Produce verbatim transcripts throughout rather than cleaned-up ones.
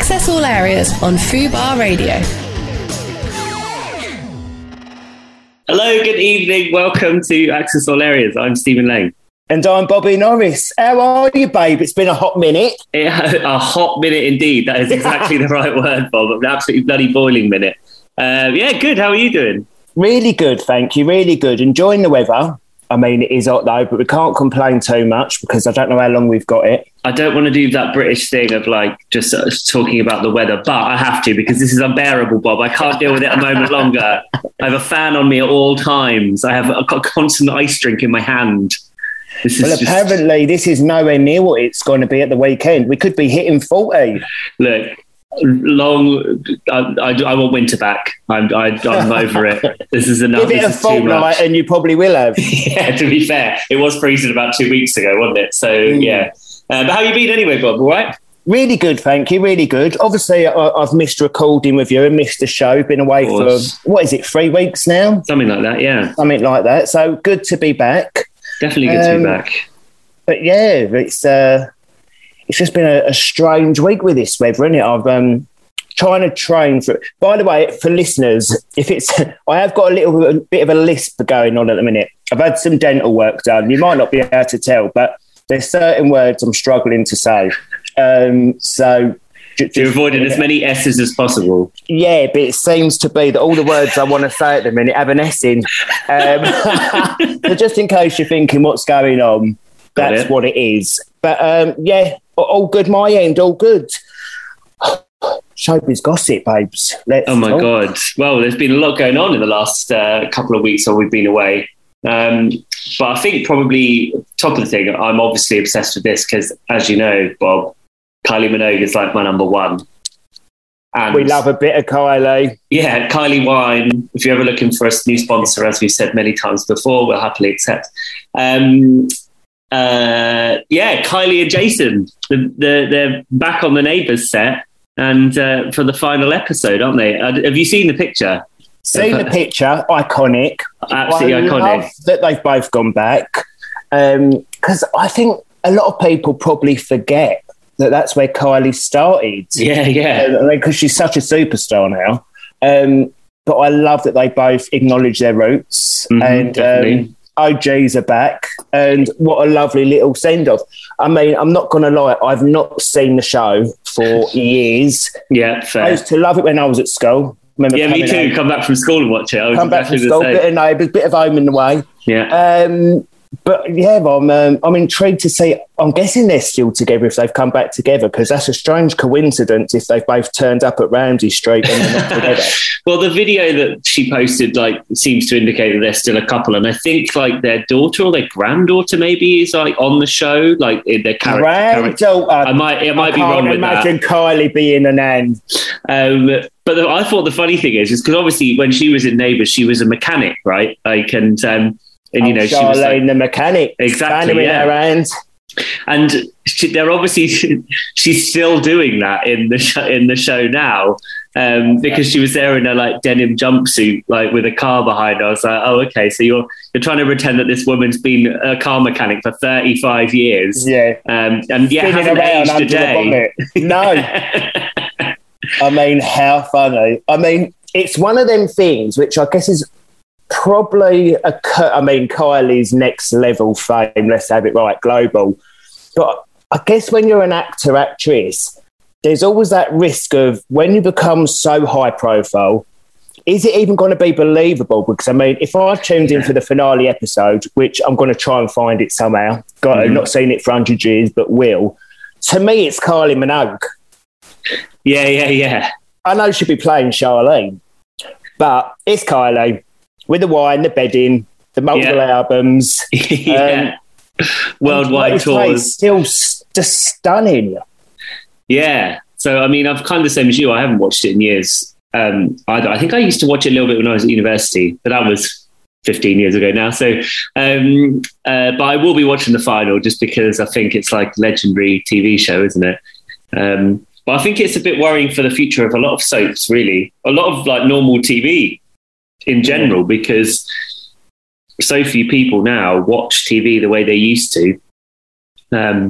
Access all areas on Fubar Radio. Hello, good evening. Welcome to Access All Areas. I'm Stephen Lane. And I'm Bobby Norris. How are you, babe? It's been a hot minute. It, a hot minute indeed. That is exactly the right word, Bob. An absolutely bloody boiling minute. Uh, yeah, good. How are you doing? Really good, thank you. Really good. Enjoying the weather. I mean, it is hot though, but we can't complain too much because I don't know how long we've got it. I don't want to do that British thing of like just uh, talking about the weather, but I have to because this is unbearable, Bob. I can't deal with it a moment longer. I have a fan on me at all times. I have a, a constant ice drink in my hand. This is well, just... apparently this is nowhere near what it's going to be at the weekend. We could be hitting forty. Look, long. I, I, I want winter back. I'm, I, I'm over it. This is enough. Give it this a fortnight and you probably will have. Yeah, to be fair, it was freezing about two weeks ago, wasn't it? So mm. yeah. Uh, but how you been anyway, Bob? All right? Really good, thank you. Really good. Obviously, I, I've missed recording with you and missed the show. Been away for what is it, three weeks now? Something like that. Yeah. Something like that. So good to be back. Definitely good um, to be back. But yeah, it's uh, it's just been a, a strange week with this weather, isn't it? I've um trying to train for. By the way, for listeners, if it's, I have got a little a bit of a lisp going on at the minute. I've had some dental work done. You might not be able to tell, but there's certain words I'm struggling to say. Um, so. Just, You're avoiding as many S's as possible. Yeah, but it seems to be that all the words I want to say at the minute have an S in. Um, so just in case you're thinking what's going on, Got that's it. what it is. But um, yeah, all good my end, all good. Showbiz gossip, babes. Let's oh my talk. God. Well, there's been a lot going on in the last uh, couple of weeks while we've been away. Um, but I think probably top of the thing, I'm obviously obsessed with this because, as you know, Bob, Kylie Minogue is like my number one. And we love a bit of Kylie. Yeah, Kylie Wine. If you're ever looking for a new sponsor, as we've said many times before, we'll happily accept. Um, uh, yeah, Kylie and Jason, the, the, they're back on the Neighbours set and uh, for the final episode, aren't they? Uh, have you seen the picture? Seen the picture, iconic. Absolutely I iconic. Love that they've both gone back because um, I think a lot of people probably forget that that's where Kylie started. Yeah, yeah. Because she's such a superstar now. Um, but I love that they both acknowledge their roots. Mm-hmm, and um, O Gs are back. And what a lovely little send-off. I mean, I'm not going to lie, I've not seen the show for years. Yeah, fair. I used to love it when I was at school. Remember yeah, me too. Out, come back from school and watch it. I was come back exactly from school, bit of Neighbours, bit of Home and the Way. Yeah. Um, But yeah, I'm um, I'm intrigued to see. I'm guessing they're still together if they've come back together because that's a strange coincidence if they've both turned up at Ramsey Street and they're not together. Well, the video that she posted like seems to indicate that they're still a couple, and I think like their daughter or their granddaughter maybe is like on the show, like in their character. Granddaughter. I might, I might I be wrong with that. imagine Kylie being an Anne. Um, but the, I thought the funny thing is, is because obviously when she was in Neighbours, she was a mechanic, right? Like and. Um, And, you know, Charlene, she was like, the mechanic, exactly, in yeah. her hands. And she, they're obviously she's still doing that in the show, in the show now um, because she was there in a like denim jumpsuit, like with a car behind her. I was like, oh, okay, so you're you're trying to pretend that this woman's been a car mechanic for thirty-five years, yeah, um, and yeah, Spinning hasn't around aged a under the day. bonnet. No, I mean, how funny. I mean, it's one of them things which I guess is. Probably, a, I mean, Kylie's next level fame, let's have it right, global. But I guess when you're an actor, actress, there's always that risk of when you become so high profile, is it even going to be believable? Because, I mean, if I tuned in for the finale episode, which I'm going to try and find it somehow, got mm-hmm. not seen it for one hundred years, but will, to me, it's Kylie Minogue. Yeah, yeah, yeah. I know she'll be playing Charlene, but it's Kylie. With the wine, the bedding, the multiple yeah. albums. yeah. Um, Worldwide tours. Still just stunning. Yeah. So, I mean, I've kind of the same as you. I haven't watched it in years um, either. I think I used to watch it a little bit when I was at university, but that was fifteen years ago now. So, um, uh, but I will be watching the final just because I think it's like a legendary T V show, isn't it? Um, but I think it's a bit worrying for the future of a lot of soaps, really. A lot of like normal T V in general, because so few people now watch T V the way they used to. Um,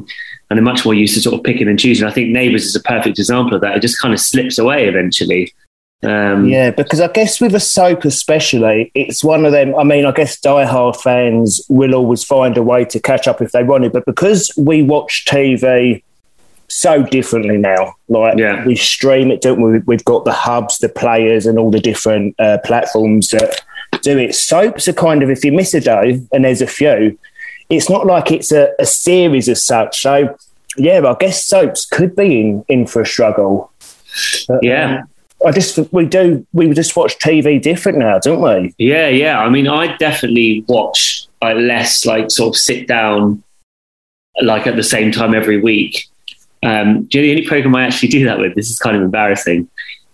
and they're much more used to sort of picking and choosing. I think Neighbours is a perfect example of that. It just kind of slips away eventually. Um, yeah, because I guess with a soap especially, it's one of them. I mean, I guess diehard fans will always find a way to catch up if they want to, but because we watch T V so differently now, like yeah. we stream it, don't we? We've got the hubs, the players, and all the different uh, platforms that do it. Soaps are kind of, if you miss a day, and there's a few, it's not like it's a, a series as such. So, yeah, I guess soaps could be in, in for a struggle. But, yeah. Um, I just we do we just watch T V different now, don't we? Yeah, yeah. I mean, I definitely watch like less like sort of sit down like at the same time every week. Um, do you know the only program I actually do that with? This is kind of embarrassing.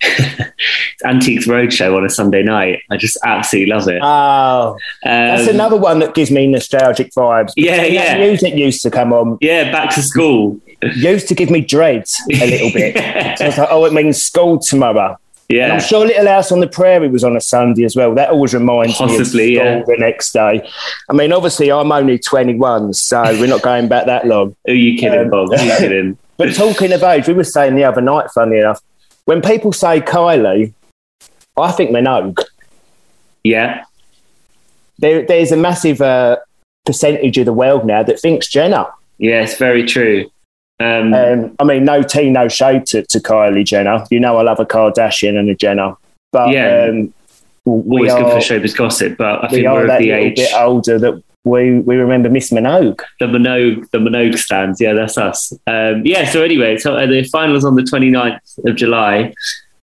It's Antiques Roadshow on a Sunday night. I just absolutely love it. Oh, um, that's another one that gives me nostalgic vibes. Yeah, yeah. Music used to come on. Yeah, back to school. Used to give me dreads a little bit. So I was like, oh, it means school tomorrow. Yeah. And I'm sure Little House on the Prairie was on a Sunday as well. That always reminds Possibly, me of school yeah. the next day. I mean, obviously, I'm only twenty-one, so we're not going back that long. Who are you kidding, um, Bob? Who are you kidding? But talking of age, we were saying the other night, funny enough, when people say Kylie, I think Minogue. Yeah. There, there's a massive uh, percentage of the world now that thinks Jenner. Yeah, it's very true. Um, um, I mean, no tea, no shade to, to Kylie Jenner. You know I love a Kardashian and a Jenner. But yeah, um, we always are, good for showbiz gossip, but I we think are we're that of the little age. bit older that we, we remember Miss Minogue. The Minogue, the Minogue stands. Yeah, that's us. Um, yeah, so anyway, so uh, the final's on the twenty-ninth of July.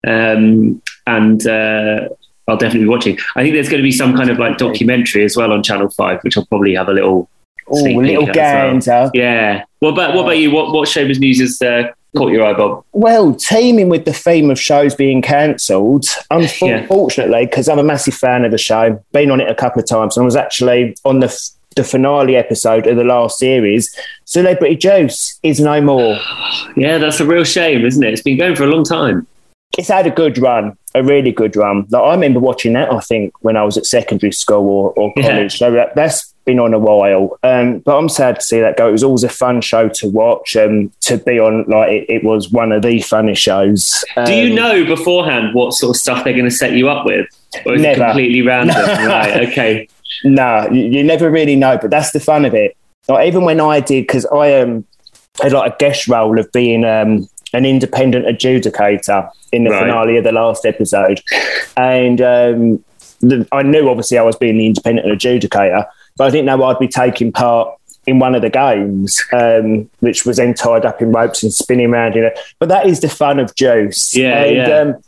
Um, and uh, I'll definitely be watching. I think there's going to be some kind of like documentary as well on Channel five, which I'll probably have a little Oh, a little gander. Well. Yeah. What about what about you? What what showbiz news has uh, caught your eye, Bob? Well, teaming with the theme of shows being cancelled, unfortunately, because yeah. I'm a massive fan of the show, been on it a couple of times, and I was actually on the f- the finale episode of the last series. Celebrity Juice is no more. Yeah, that's a real shame, isn't it? It's been going for a long time. It's had a good run, a really good run. Like, I remember watching that, I think, when I was at secondary school or, or college. Yeah. So that, that's been on a while. Um, but I'm sad to see that go. It was always a fun show to watch. Um, to be on, like, it, it was one of the funnest shows. Um, Do you know beforehand what sort of stuff they're going to set you up with? Or is never. it completely random? Right, okay. No, you, you never really know, but that's the fun of it. Like, even when I did, because I um, had like a guest role of being um, an independent adjudicator in the right. finale of the last episode. And um, the, I knew, obviously, I was being the independent adjudicator, but I didn't know I'd be taking part in one of the games, um, which was then tied up in ropes and spinning around in it. But that is the fun of Juice. Yeah, and, yeah. Um,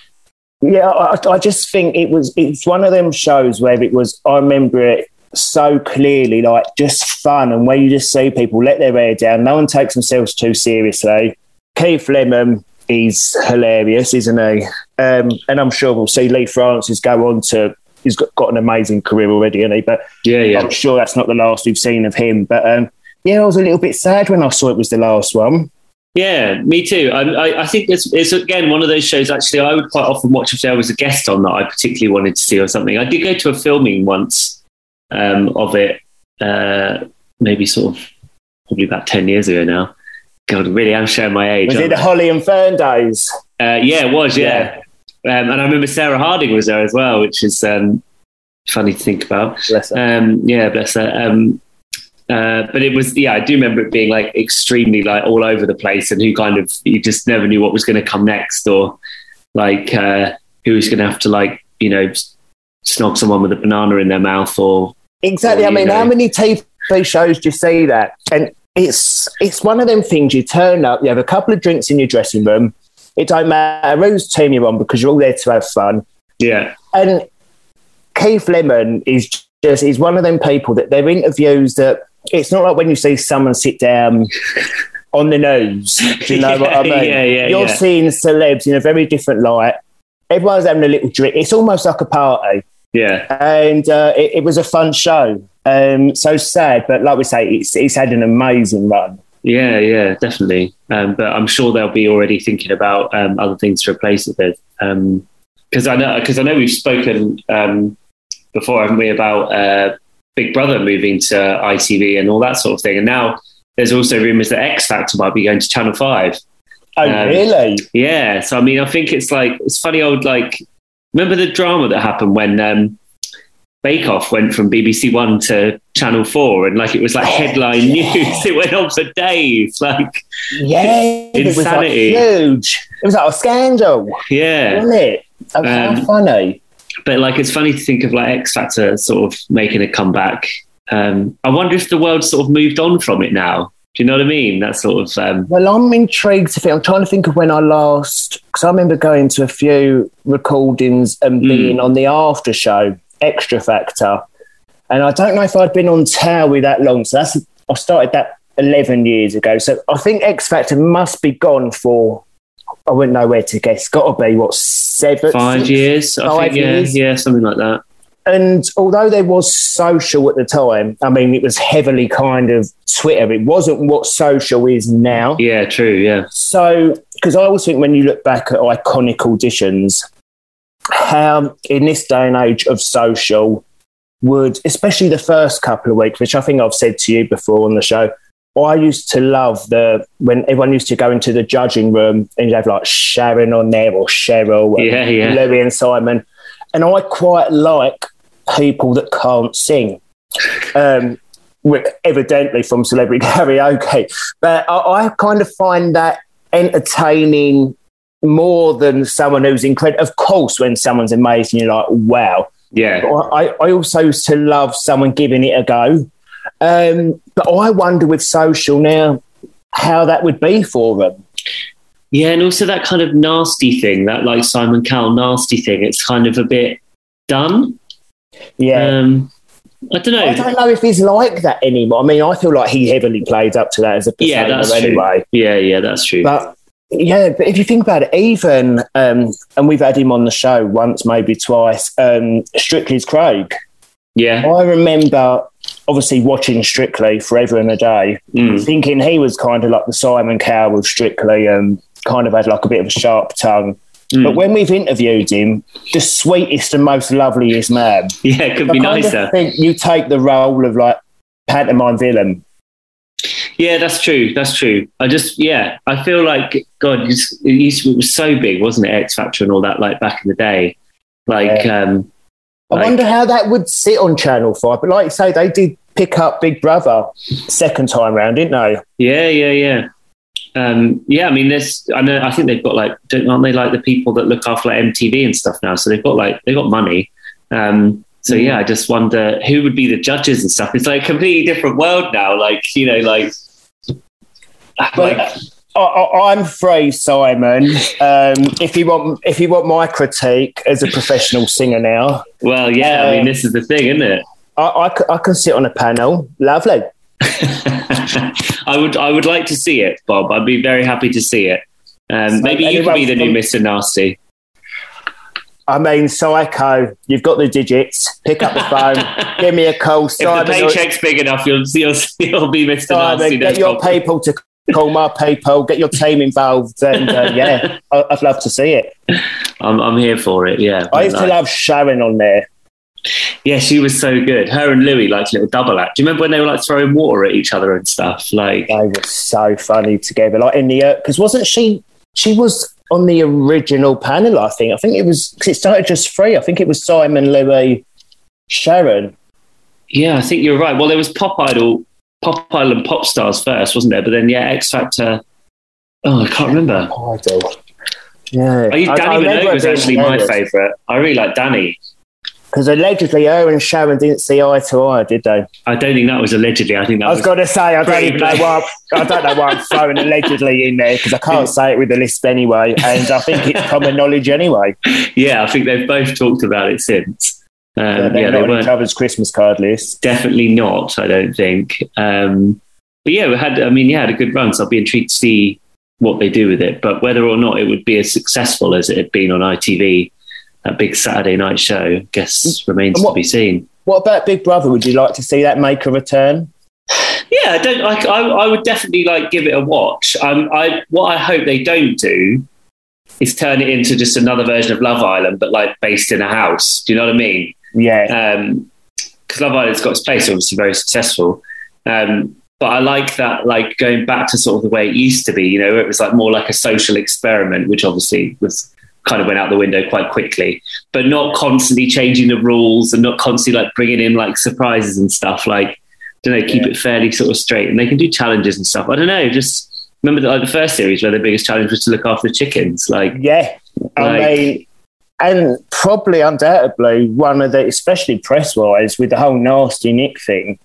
yeah, I, I just think it was, it's one of them shows where it was, I remember it so clearly, like just fun, and where you just see people let their hair down. No one takes themselves too seriously. Keith Lemon is hilarious, isn't he? Um, and I'm sure we'll see Lee Francis go on to, he's got, got an amazing career already, hasn't he? But yeah, yeah. I'm sure that's not the last we've seen of him. But um, yeah, I was a little bit sad when I saw it was the last one. Yeah, me too. I, I, I think it's, it's, again, one of those shows, actually, I would quite often watch if there was a guest on that I particularly wanted to see or something. I did go to a filming once um, of it, uh, maybe sort of, probably about ten years ago now. God, really, I'm showing my age. Was it the Holly and Fern days? Uh, yeah, it was, yeah. yeah. Um, and I remember Sarah Harding was there as well, which is um, funny to think about. Bless her. Um, yeah, bless her. Um, uh, but it was, yeah, I do remember it being like extremely like all over the place, and who kind of, you just never knew what was going to come next, or like uh, who was going to have to like, you know, snog someone with a banana in their mouth or. Exactly. Or, I mean, know. how many T V shows do you see that? And it's it's one of them things, you turn up, you have a couple of drinks in your dressing room. It don't matter whose team you're on because you're all there to have fun. Yeah. And Keith Lemon is just, he's one of them people that their interviews that, it's not like when you see someone sit down on the news. Do you know yeah, what I mean? Yeah, yeah, you're yeah. seeing celebs in a very different light. Everyone's having a little drink. It's almost like a party. Yeah. And uh, it, it was a fun show. Um, so sad, but like we say, it's, it's had an amazing run. Yeah, yeah, definitely. Um, but I'm sure they'll be already thinking about um, other things to replace it with. Because um, I know, because I know we've spoken um, before, haven't we, about uh, Big Brother moving to I T V and all that sort of thing. And now there's also rumours that X Factor might be going to Channel Five. Oh, um, really? Yeah. So I mean, I think it's like it's funny old like. Remember the drama that happened when um, Bake Off went from B B C One to Channel Four, and like it was like headline oh, yeah. news. It went on for days. Like, yeah, insanity. It was like huge. It was like a scandal. Yeah, wasn't it? Oh, um, how funny. But like, it's funny to think of like X Factor sort of making a comeback. Um, I wonder if the world sort of moved on from it now. Do you know what I mean? That sort of... Um... Well, I'm intrigued to think. I'm trying to think of when I last... Because I remember going to a few recordings and being mm. on the after show, Extra Factor. And I don't know if I'd been on Towie that long. So that's I started that eleven years ago. So I think X Factor must be gone for... I wouldn't know where to guess. Got to be, what, seven? Five six, years? Five I think, yeah, years. yeah, something like that. And although there was social at the time, I mean, it was heavily kind of Twitter. It wasn't what social is now. Yeah, true, yeah. So, because I always think when you look back at iconic auditions, how in this day and age of social would, especially the first couple of weeks, which I think I've said to you before on the show, I used to love the when everyone used to go into the judging room and you'd have like Sharon on there or Cheryl, and yeah, yeah. Louis and Simon. And I quite like people that can't sing, um, evidently from Celebrity Karaoke. But I, I kind of find that entertaining more than someone who's incredible. Of course, when someone's amazing, you're like, wow. Yeah. I, I also used to love someone giving it a go. Um, but I wonder with social now how that would be for them. Yeah, and also that kind of nasty thing, that like Simon Cowell nasty thing, it's kind of a bit done. Yeah. Um, I don't know. I don't know if he's like that anymore. I mean, I feel like he heavily played up to that as a persona yeah, that's anyway. True. Yeah, yeah, that's true. But yeah, but if you think about it, even, um, and we've had him on the show once, maybe twice, um, Strictly's Craig. Yeah. I remember obviously watching Strictly forever and a day, mm. thinking he was kind of like the Simon Cowell of Strictly and kind of had like a bit of a sharp tongue. Mm. But when we've interviewed him, the sweetest and most loveliest man. Yeah, it could be I nicer. I think you take the role of like pantomime villain. Yeah, that's true. That's true. I just, yeah, I feel like, God, it, used to, it was so big, wasn't it? X Factor and all that, like back in the day. Like, yeah. um, I like, wonder how that would sit on Channel five. But like you say, they did pick up Big Brother second time round, didn't they? Yeah, yeah, yeah. Um, yeah, I mean, there's. I know. I think they've got like, don't, aren't they like the people that look after like M T V and stuff now? So they've got like they've got money. Um, so yeah, I just wonder who would be the judges and stuff. It's like a completely different world now. Like you know, like. Well, like I, I, I'm free, Simon. Um, if you want, if you want my critique as a professional singer now. Well, yeah. Um, I mean, this is the thing, isn't it? I, I, I can sit on a panel. Lovely. I would I would like to see it, Bob. I'd be very happy to see it. Um, so maybe you could be the new Mister Nasty. I mean, Psycho, you've got the digits. Pick up the phone. Give me a call. Simon, if the paycheck's big enough, you'll, you'll, you'll be Mister Simon, Nasty. Get your problem. people to call my people. Get your team involved. And uh, yeah, I'd love to see it. I'm, I'm here for it, yeah. I used like. to love Sharon on there. Yeah, she was so good. Her and Louis, like a little double act. Do you remember when they were like throwing water at each other and stuff? Like they were so funny together. Like in the because uh, wasn't she? She was on the original panel. I think. I think it was because it started just three. I think it was Simon, Louis, Sharon. Yeah, I think you're right. Well, there was Pop Idol, Pop Idol, and Pop Stars first, wasn't there? But then yeah, X Factor. Oh, I can't remember. Pop Idol. Yeah, I, Danny I, I Minogue was actually my favourite. I really like Danny. Because allegedly her and Sharon didn't see eye to eye, did they? I don't think that was allegedly. I think that I was, was going to say, I don't even know why I don't know why I'm throwing allegedly in there because I can't say it with the list anyway, and I think it's common knowledge anyway. Yeah, I think they've both talked about it since. Um, yeah, they're yeah, not they on each other's Christmas card list. Definitely not, I don't think. Um, but yeah, we had. I mean, yeah, had a good run, so I'll be intrigued to see what they do with it. But whether or not it would be as successful as it had been on I T V. That big Saturday night show, I guess, remains what, to be seen. What about Big Brother? Would you like to see that make a return? Yeah, I don't. I, I, I would definitely like give it a watch. Um, I what I hope they don't do is turn it into just another version of Love Island, but like based in a house. Do you know what I mean? Yeah. Because um, Love Island's got its place, obviously very successful. Um, but I like that, like going back to sort of the way it used to be, you know, it was like more like a social experiment, which obviously was kind of went out the window quite quickly, but not constantly changing the rules and not constantly like bringing in like surprises and stuff. Like, I don't know, keep yeah. it fairly sort of straight, and they can do challenges and stuff. I don't know, just remember the, like the first series where the biggest challenge was to look after the chickens. Like, yeah, like, I mean, and probably undoubtedly one of the, especially press wise with the whole Nasty Nick thing,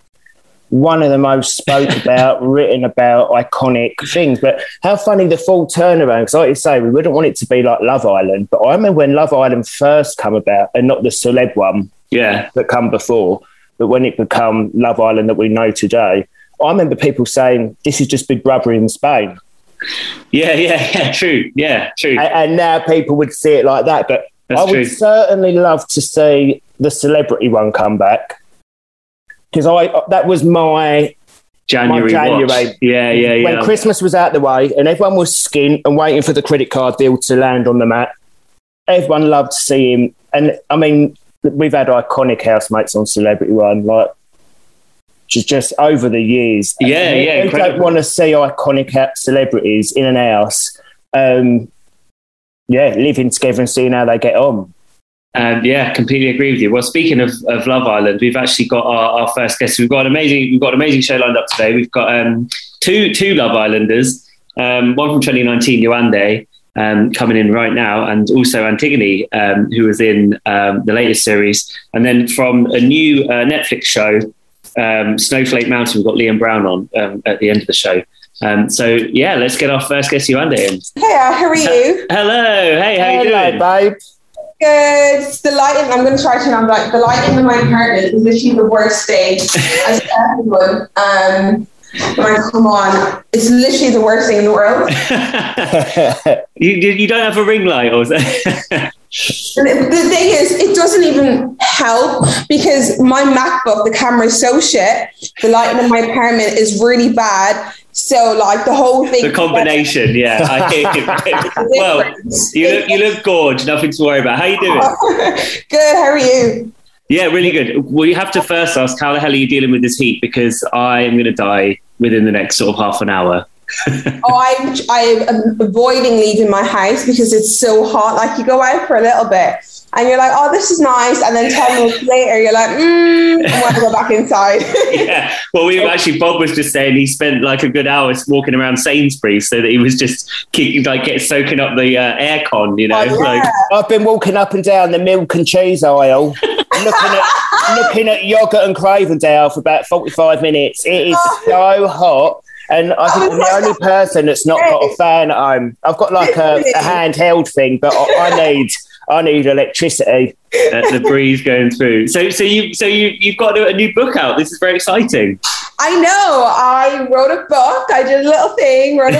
one of the most spoke about, written about, iconic things. But how funny the full turnaround, because like you say, we wouldn't want it to be like Love Island, but I remember when Love Island first come about, and not the celeb one yeah. that come before, but when it become Love Island that we know today, I remember people saying, this is just Big Brother in Spain. Yeah, yeah, yeah, true. Yeah, true. And, and now people would see it like that. But That's I would true. certainly love to see the celebrity one come back. Because I that was my January. My January. Watch. Yeah, yeah, yeah. When Christmas was out the way and everyone was skint and waiting for the credit card bill to land on the mat, everyone loved to see him. And I mean, we've had iconic housemates on Celebrity One, like just, just over the years. Yeah, and yeah. We don't want to see iconic celebrities in an house, um, yeah, living together and seeing how they get on. And yeah, completely agree with you. Well, speaking of, of Love Island, we've actually got our, our first guest. We've got an amazing, we've got an amazing show lined up today. We've got um, two two Love Islanders, um, one from twenty nineteen, Yewande, um, coming in right now, and also Antigone, um, who was in um, the latest series, and then from a new uh, Netflix show, um, Snowflake Mountain. We've got Liam Brown on um, at the end of the show. Um, so yeah, let's get our first guest, Yewande, in. Hey, how are you? Hello, hey, how Hello, you doing, babe? Good. It's the lighting. I'm going to try to turn on like the lighting in my apartment is literally the worst thing as everyone. Um, when I come on, it's literally the worst thing in the world. you you don't have a ring light, or is that? The, the thing is, it doesn't even help because my MacBook, the camera is so shit. The lighting in my apartment is really bad. So, like, the whole thing... The combination, yeah. I hear you. Well, you look, you look gorgeous. Nothing to worry about. How you doing? Good. How are you? Yeah, really good. Well, you have to first ask, how the hell are you dealing with this heat? Because I am going to die within the next sort of half an hour. oh, I'm, I'm avoiding leaving my house because it's so hot. Like, you go out for a little bit and you're like, oh, this is nice. And then ten minutes later, you're like, mm, I want to go back inside. Yeah. Well, we actually, Bob was just saying he spent like a good hour walking around Sainsbury's so that he was just keeping, like, get soaking up the uh, aircon, you know? Oh, yeah. Like, I've been walking up and down the milk and cheese aisle, looking at looking at yogurt and Cravendale for about forty-five minutes. It is so hot. And I think I'm the only person that's not got a fan at home. I've got like a, a handheld thing, but I, I need I need electricity. Uh, the breeze going through. So, so you, so you, you've got a new book out. This is very exciting. I know. I wrote a book. I did a little thing. Wrote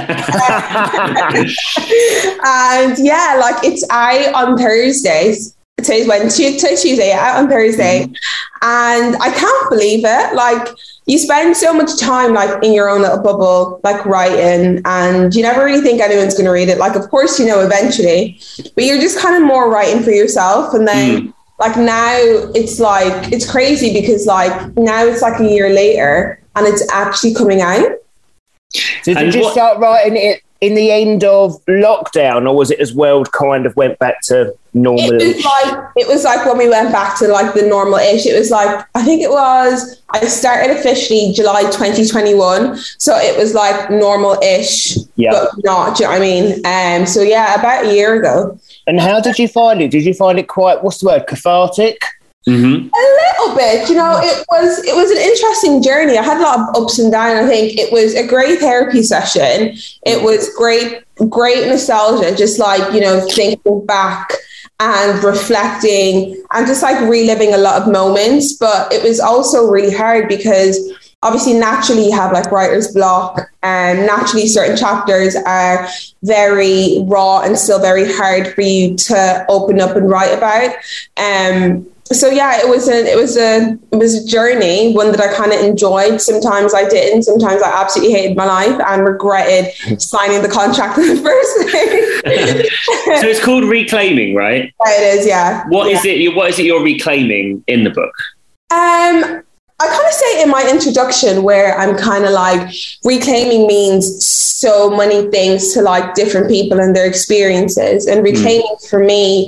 a book, and yeah, like it's out on Thursdays. Today's Wednesday. Today's Tuesday. Out on Thursday, and I can't believe it. Like. You spend so much time like in your own little bubble, like writing, and you never really think anyone's going to read it. Like, of course, you know, eventually, but you're just kind of more writing for yourself. And then mm. like now it's like, it's crazy because like now it's like a year later and it's actually coming out. Did and you just what- start writing it in the end of lockdown, or was it as world kind of went back to normal? It was like it was like when we went back to like the normal-ish. It was like, I think it was, I started officially July twenty twenty-one, so it was like normal-ish, yeah. but not. Do you know what I mean? Um. So yeah, about a year ago. And how did you find it? Did you find it quite, what's the word, cathartic? Mm-hmm. A little bit, you know, it was it was an interesting journey. I had a lot of ups and downs. I think it was a great therapy session. It was great, great nostalgia, just like, you know, thinking back and reflecting and just like reliving a lot of moments. But it was also really hard because obviously naturally you have like writer's block, and naturally certain chapters are very raw and still very hard for you to open up and write about. Um So yeah, it was a it was a it was a journey, one that I kind of enjoyed. Sometimes I didn't. Sometimes I absolutely hated my life and regretted signing the contract in the first place. So it's called Reclaiming, right? It is, yeah. What yeah. is it? What is it you're reclaiming in the book? Um, I kind of say in my introduction where I'm kind of like reclaiming means so many things to like different people and their experiences. And reclaiming mm. for me,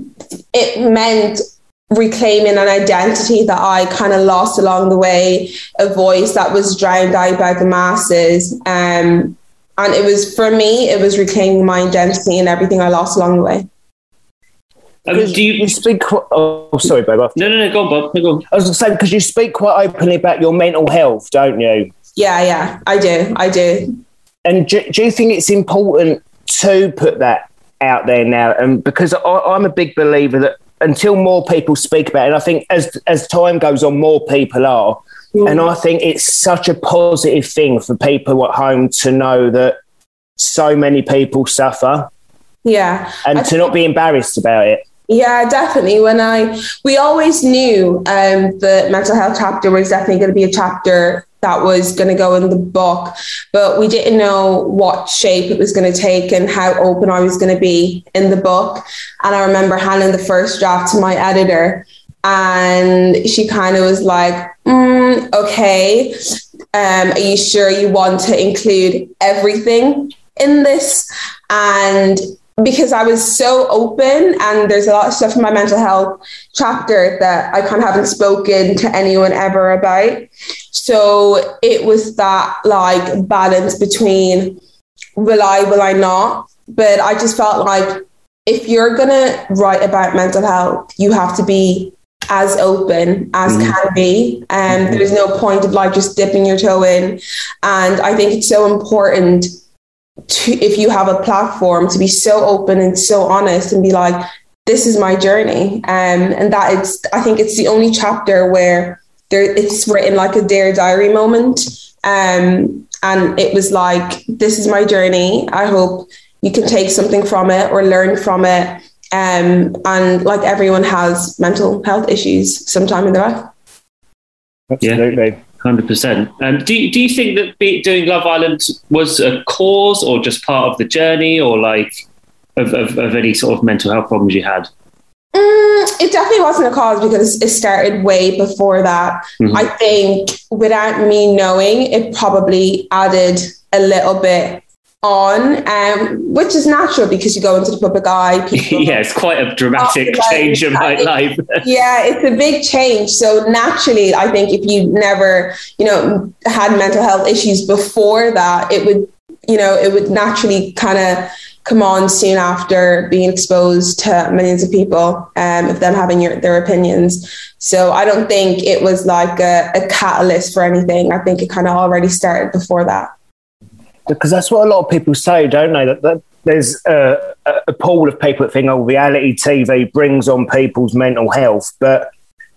it meant reclaiming an identity that I kind of lost along the way, a voice that was drowned out by the masses. Um, and it was, for me, it was reclaiming my identity and everything I lost along the way. Um, do you, you speak? Oh, sorry, Bob. No, no, no. Go on, Bob. Go on. I was going to say, because you speak quite openly about your mental health, don't you? Yeah, yeah, I do. I do. And do, do you think it's important to put that out there now? And because I, I'm a big believer that until more people speak about it, and I think as as time goes on, more people are. Mm. And I think it's such a positive thing for people at home to know that so many people suffer. Yeah. And I to not be embarrassed about it. Yeah, definitely. When I, we always knew um, the mental health chapter was definitely going to be a chapter that was going to go in the book, but we didn't know what shape it was going to take and how open I was going to be in the book. And I remember handing the first draft to my editor, and she kind of was like, mm, okay, um, are you sure you want to include everything in this? And because I was so open, and there's a lot of stuff in my mental health chapter that I kind of haven't spoken to anyone ever about. So it was that like balance between will I, will I not? But I just felt like if you're going to write about mental health, you have to be as open as mm-hmm. can be. And um, there's no point of like just dipping your toe in. And I think it's so important to, if you have a platform, to be so open and so honest and be like, this is my journey. Um, and that it's, I think it's the only chapter where there it's written like a Dear Diary moment. Um, and it was like, this is my journey. I hope you can take something from it or learn from it. Um, and like everyone has mental health issues sometime in their life. Absolutely. Yeah. one hundred percent. Um, do, you, do you think that be, doing Love Island was a cause or just part of the journey, or like of, of, of any sort of mental health problems you had? Mm, it definitely wasn't a cause because it started way before that. Mm-hmm. I think without me knowing, it probably added a little bit on, um, which is natural because you go into the public eye. People yeah, it's quite a dramatic change in my life. Yeah, it's a big change. So naturally, I think if you never, you know, had mental health issues before that, it would, you know, it would naturally kind of come on soon after being exposed to millions of people, um, of them having your, their opinions. So I don't think it was like a, a catalyst for anything. I think it kind of already started before that. Because that's what a lot of people say, don't they? That, that there's a, a pool of people that think, oh, reality T V brings on people's mental health. But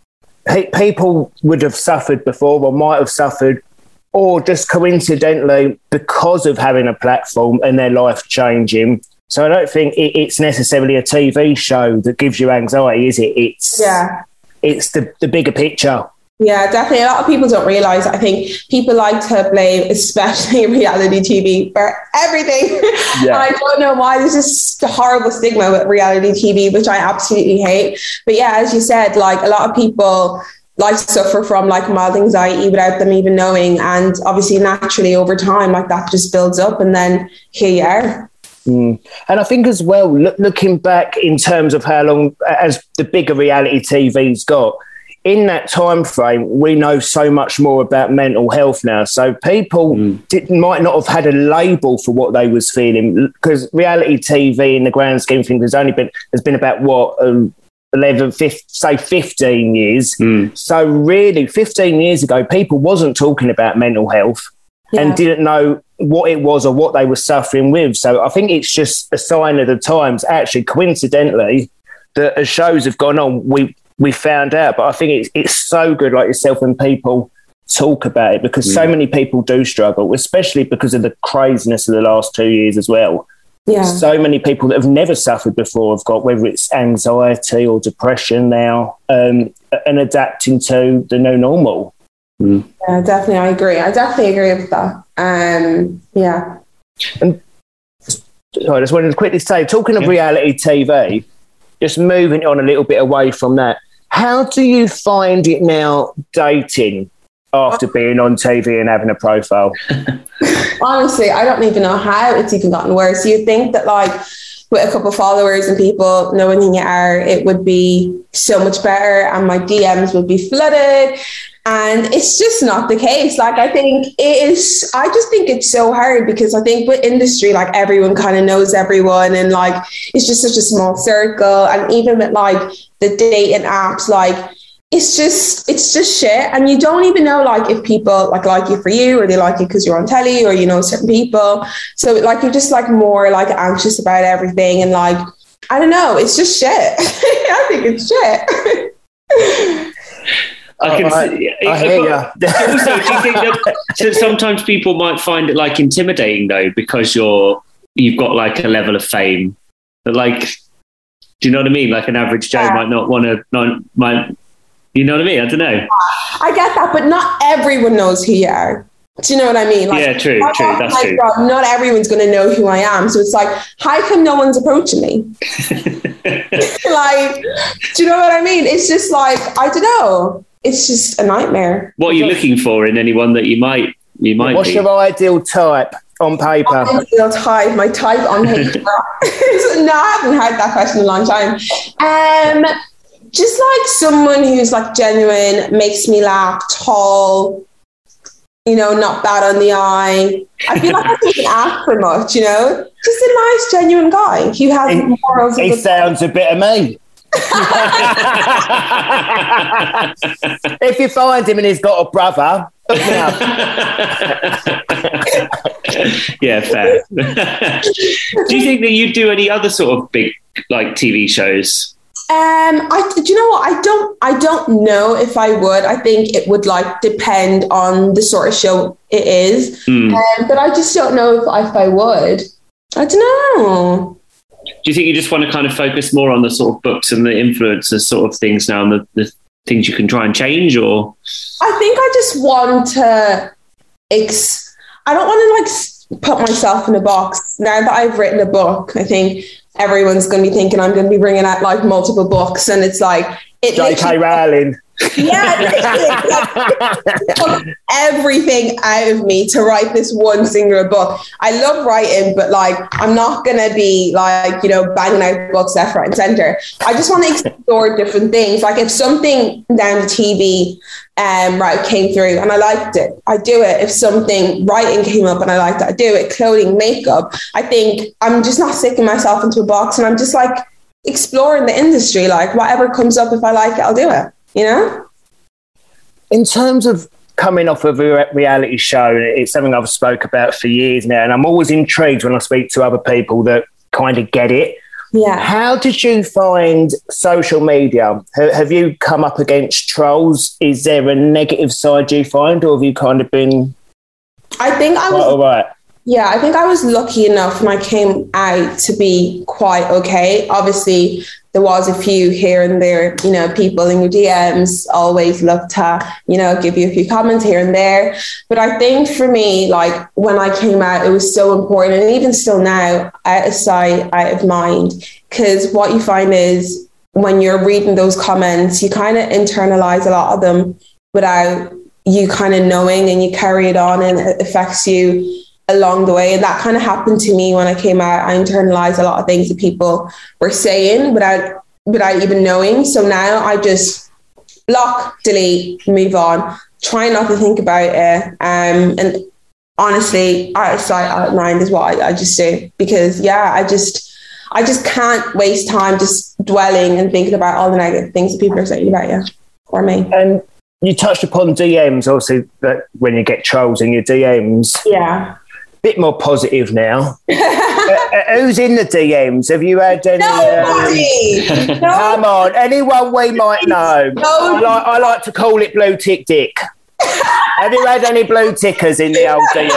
pe- people would have suffered before, or might have suffered, or just coincidentally because of having a platform and their life changing. So I don't think it, it's necessarily a T V show that gives you anxiety, is it? It's yeah, it's the, the bigger picture. Yeah, definitely. A lot of people don't realise. I think people like to blame, especially reality T V, for everything. Yeah. I don't know why. There's this horrible stigma with reality T V, which I absolutely hate. But yeah, as you said, like a lot of people like suffer from like mild anxiety without them even knowing. And obviously, naturally, over time, like that just builds up, and then here you are. Mm. And I think as well, look, looking back in terms of how long, as the bigger reality T V's got, in that time frame, we know so much more about mental health now. So people mm. did, might not have had a label for what they was feeling, because reality T V, in the grand scheme of things, has only been has been about what um, eleven, fifteen, say fifteen years. Mm. So really, fifteen years ago, people wasn't talking about mental health yeah. and didn't know what it was or what they were suffering with. So I think it's just a sign of the times. Actually, coincidentally, that as shows have gone on, we. we found out, but I think it's it's so good, like yourself, when people talk about it, because mm. so many people do struggle, especially because of the craziness of the last two years as well. Yeah. So many people that have never suffered before have got, whether it's anxiety or depression now, um, and adapting to the new normal. Mm. Yeah, definitely. I agree. I definitely agree with that. Um, yeah. And sorry, I just wanted to quickly say, talking of yeah. reality T V, just moving on a little bit away from that, how do you find it now dating? after being on T V and having a profile. Honestly, I don't even know how it's even gotten worse. You'd think that, like, with a couple of followers and people knowing who you are, it would be so much better and my D Ms would be flooded. And it's just not the case. Like, I think it is, I just think it's so hard because I think with industry, like, everyone kind of knows everyone and, like, it's just such a small circle. And even with, like, the dating apps, like, it's just, it's just shit. And you don't even know, like, if people, like, like you for you or they like you because you're on telly or you know certain people. So, like, you're just, like, more, like, anxious about everything. And, like, I don't know, it's just shit. I think it's shit. I can oh, I, see, I hear you. Also, do you think that so sometimes people might find it, like, intimidating though, because you're you've got, like, a level of fame that, like, do you know what I mean? Like, an average Joe yeah. might not want to, not might, you know what I mean? I don't know. I get that, but not everyone knows who you are. Do you know what I mean? Like, yeah, true, true. That's true. God, not everyone's going to know who I am. So it's like, how come no one's approaching me? Like, do you know what I mean? It's just like, I don't know. It's just a nightmare. What are you looking for in anyone that you might you might What's be? your ideal type on paper? Ideal type, my type on paper. No, I haven't had that question in a long time. Um, just like someone who's, like, genuine, makes me laugh, tall, you know, not bad on the eye. I feel like I don't ask for much, you know? Just a nice, genuine guy who has He, morals. he sounds a bit of me. If you find him and he's got a brother, hook me up. Yeah, fair. Do you think that you do any other sort of big, like, T V shows? Um, I do you know what? I don't. I don't know if I would. I think it would, like, depend on the sort of show it is. Mm. Um, but I just don't know if, if I would. I don't know. Do you think you just want to kind of focus more on the sort of books and the influencers sort of things now and the, the things you can try and change, or? I think I just want to, ex- I don't want to, like, put myself in a box. Now that I've written a book, I think everyone's going to be thinking I'm going to be bringing out, like, multiple books. And it's like, it J K Rowling. Yeah, it took everything out of me to write this one singular book. I love writing, but, like, I'm not gonna be, like, you know, banging out books left, right, and center. I just want to explore different things. Like, if something down the T V, um, right, came through and I liked it, I do it. If something writing came up and I liked it, I do it. Clothing, makeup. I think I'm just not sticking myself into a box, and I'm just, like, exploring the industry. Like, whatever comes up, if I like it, I'll do it. You know? In terms of coming off of a reality show, it's something I've spoke about for years now, and I'm always intrigued when I speak to other people that kind of get it. Yeah. How did you find social media? Have you come up against trolls? Is there a negative side you find, or have you kind of been... I think I was... all right? Yeah, I think I was lucky enough when I came out to be quite okay. Obviously, there was a few here and there, you know, people in your D Ms always love to, you know, give you a few comments here and there. But I think for me, like, when I came out, it was so important. And even still now, out of sight, out of mind. Because what you find is when you're reading those comments, you kind of internalize a lot of them without you kind of knowing, and you carry it on and it affects you along the way. And that kind of happened to me when I came out. I internalized a lot of things that people were saying without without even knowing. So now I just block, delete, move on, try not to think about it. Um, and honestly, out of sight, out of mind is what I, I just do, because yeah, I just I just can't waste time just dwelling and thinking about all the negative things that people are saying about you or me. And you touched upon D Ms, obviously, that when you get trolls in your D Ms. Yeah. Bit more positive now. uh, who's in the D Ms? Have you had any? Nobody. Um, no. Come on, anyone we might know. No. I, like, I like to call it blue tick dick. Have you had any blue tickers in the old D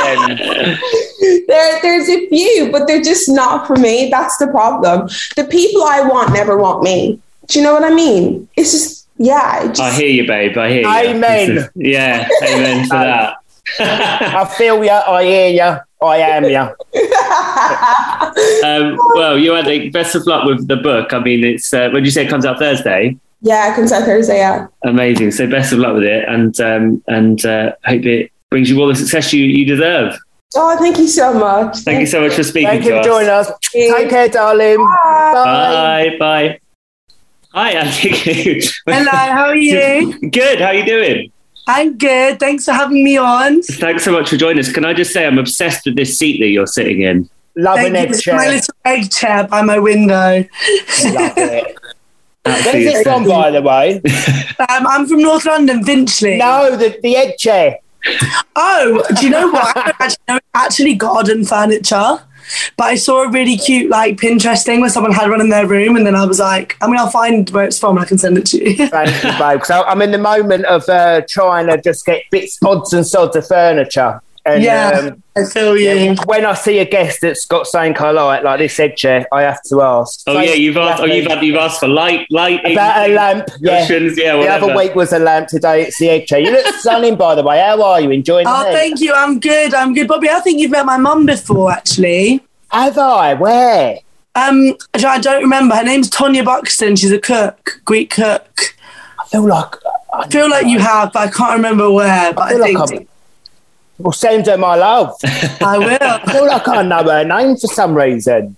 Ms? There, there's a few, but they're just not for me. That's the problem. The people I want never want me. Do you know what I mean? It's just, yeah. It just... I hear you, babe. I hear you. Amen. Yeah, amen for that. I feel you. I hear you. I am you. um, well, you had best of luck with the book. I mean, it's uh, when you say it comes out Thursday. Yeah, comes out Thursday, yeah. Amazing. So best of luck with it, and um, and uh, hope it brings you all the success you, you deserve. Oh, thank you so much. Thank, thank you so much for speaking thank to you us. for joining us. Take care, darling. Bye. Bye. Bye. Hi, Andy. Hello, how are you? Good. How are you doing? I'm good. Thanks for having me on. Thanks so much for joining us. Can I just say I'm obsessed with this seat that you're sitting in. Love an egg chair. My little egg chair by my window. Love it. Where's it from, by the way? Um, I'm from North London, Finchley. No, the, the egg chair. Oh, do you know what? I don't actually know it's actually garden furniture. But I saw a really cute like Pinterest thing where someone had one in their room, and then I was like, I mean, I'll find where it's from and I can send it to you. Thank you, babe. So I'm in the moment of uh, trying to just get bits, odds and sods of furniture. And, yeah, um, I feel you. Yeah, when I see a guest that's got something I like, like this egg chair, I have to ask. Oh so yeah, you've asked. Oh, you've had, you've asked for light, light. About a lamp. Yeah. yeah the other week was a lamp. Today it's the egg chair. You look stunning, by the way. How are you? Enjoying? Oh, the thank you. I'm good. I'm good, Bobby. I think you've met my mum before, actually. Have I? Where? Um, I don't remember. Her name's Tonya Buxton. She's a cook, Greek cook. I feel like I feel like you have, but I can't remember where. But I, I think. Like well, send her my love. I will. I feel like I know her name for some reason.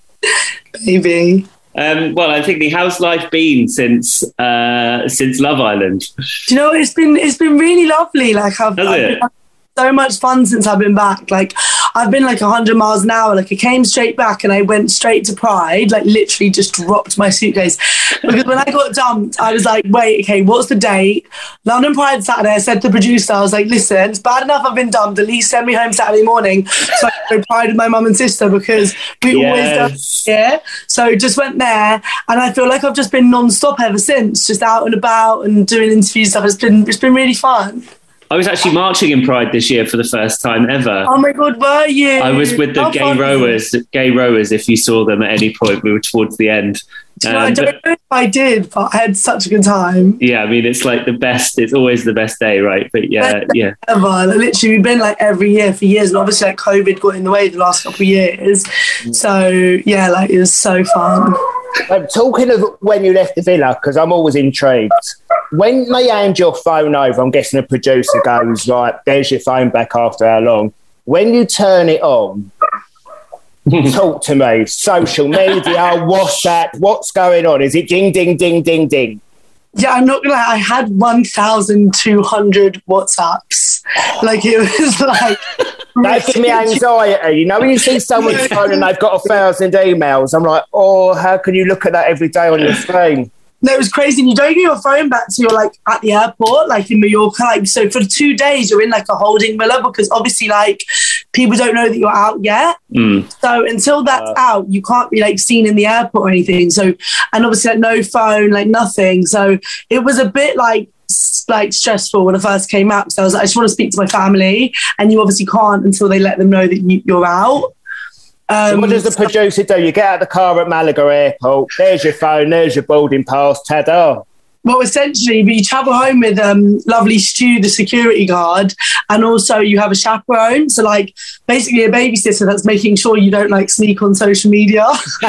Maybe. Um, well, I think the how's life been since uh, since Love Island? Do you know it's been it's been really lovely. Like I've, Has I've it? been, so much fun since I've been back. Like I've been like one hundred miles an hour. Like I came straight back and I went straight to Pride, like literally just dropped my suitcase. Because when I got dumped, I was like, wait, okay, what's the date? London Pride Saturday. I said to the producer, I was like, listen, it's bad enough I've been dumped. At least send me home Saturday morning so I can go Pride with my mum and sister, because we Yes. always go here. So just went there, and I feel like I've just been non-stop ever since, just out and about and doing interviews stuff. It's been it's been really fun. I was actually marching in Pride this year for the first time ever. Oh my God, were you? I was with the How gay fun. rowers. Gay rowers. If you saw them at any point, we were towards the end. Do you know, I Um, don't but- know if I did, but I had such a good time. yeah, I mean, it's like the best. It's always the best day, right? But yeah, yeah. Ever. Like, literally, we've been like every year for years, and obviously, like COVID got in the way the last couple of years. So yeah, like it was so fun. Um, talking of when you left the villa, because I'm always intrigued. When they hand your phone over, I'm guessing the producer goes, right, there's your phone back after how long? When you turn it on, talk to me. Social media, WhatsApp, what's going on? Is it ding, ding, ding, ding, ding? Yeah, I'm not gonna lie, I had one thousand two hundred WhatsApps. Like it was like That gives me anxiety. You know, when you see someone's phone and they've got a thousand emails, I'm like, oh, how can you look at that every day on your screen? No, it was crazy. And you don't get your phone back till you're like at the airport, like in Mallorca. Like, so for two days, you're in like a holding villa, because obviously, like, people don't know that you're out yet. Mm. So until that's Uh, out, you can't be like seen in the airport or anything. So, and obviously, like, no phone, like nothing. So it was a bit like, s- like stressful when I first came out. So I was like, I just want to speak to my family, and you obviously can't until they let them know that you, you're out. So Um, what does the so- producer do? You get out of the car at Malaga Airport, there's your phone, there's your boarding pass, ta-da. Well, essentially, but you travel home with um, lovely Stu, the security guard, and also you have a chaperone. So, like, basically a babysitter that's making sure you don't, like, sneak on social media.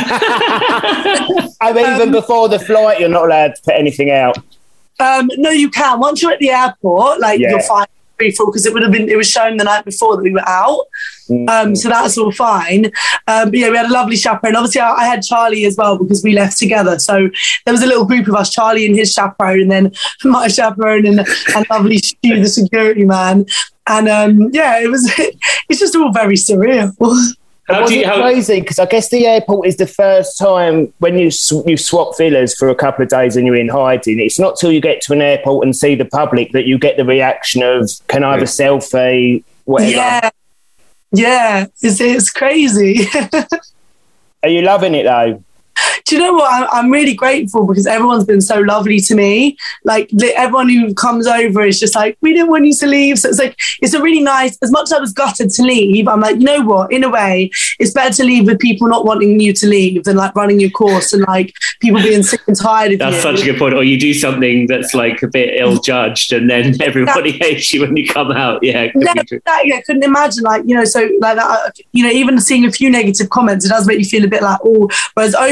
I mean, even before the flight, you're not allowed to put anything out. um, no, you can. Once you're at the airport, like, Yeah. you're fine. Because it would have been, it was shown the night before that we were out. Um, so that's all fine. Um, but yeah, we had a lovely chaperone. Obviously, I, I had Charlie as well because we left together. So there was a little group of us, Charlie and his chaperone, and then my chaperone and, and lovely Stu, the security man. And um, yeah, it was. It's just all very surreal. How Was do you? it How, crazy? Because I guess the airport is the first time when you sw- you swap villas for a couple of days and you're in hiding. It's not till you get to an airport and see the public that you get the reaction of, can I have a selfie, whatever. Yeah, yeah, it's it's crazy. Are you loving it though? Do you know what? I'm, I'm really grateful because everyone's been so lovely to me. Like li- everyone who comes over is just like, we didn't want you to leave. So it's like, it's a really nice, as much as I was gutted to leave, I'm like, you know what? In a way, it's better to leave with people not wanting you to leave than like running your course and like people being sick and tired of that's you. such a good point. Or you do something that's like a bit ill-judged, and then everybody hates you when you come out. Yeah, it could No, be true. exactly. I couldn't imagine, like, you know, so like that, you know, even seeing a few negative comments, it does make you feel a bit like, oh, whereas over, overall,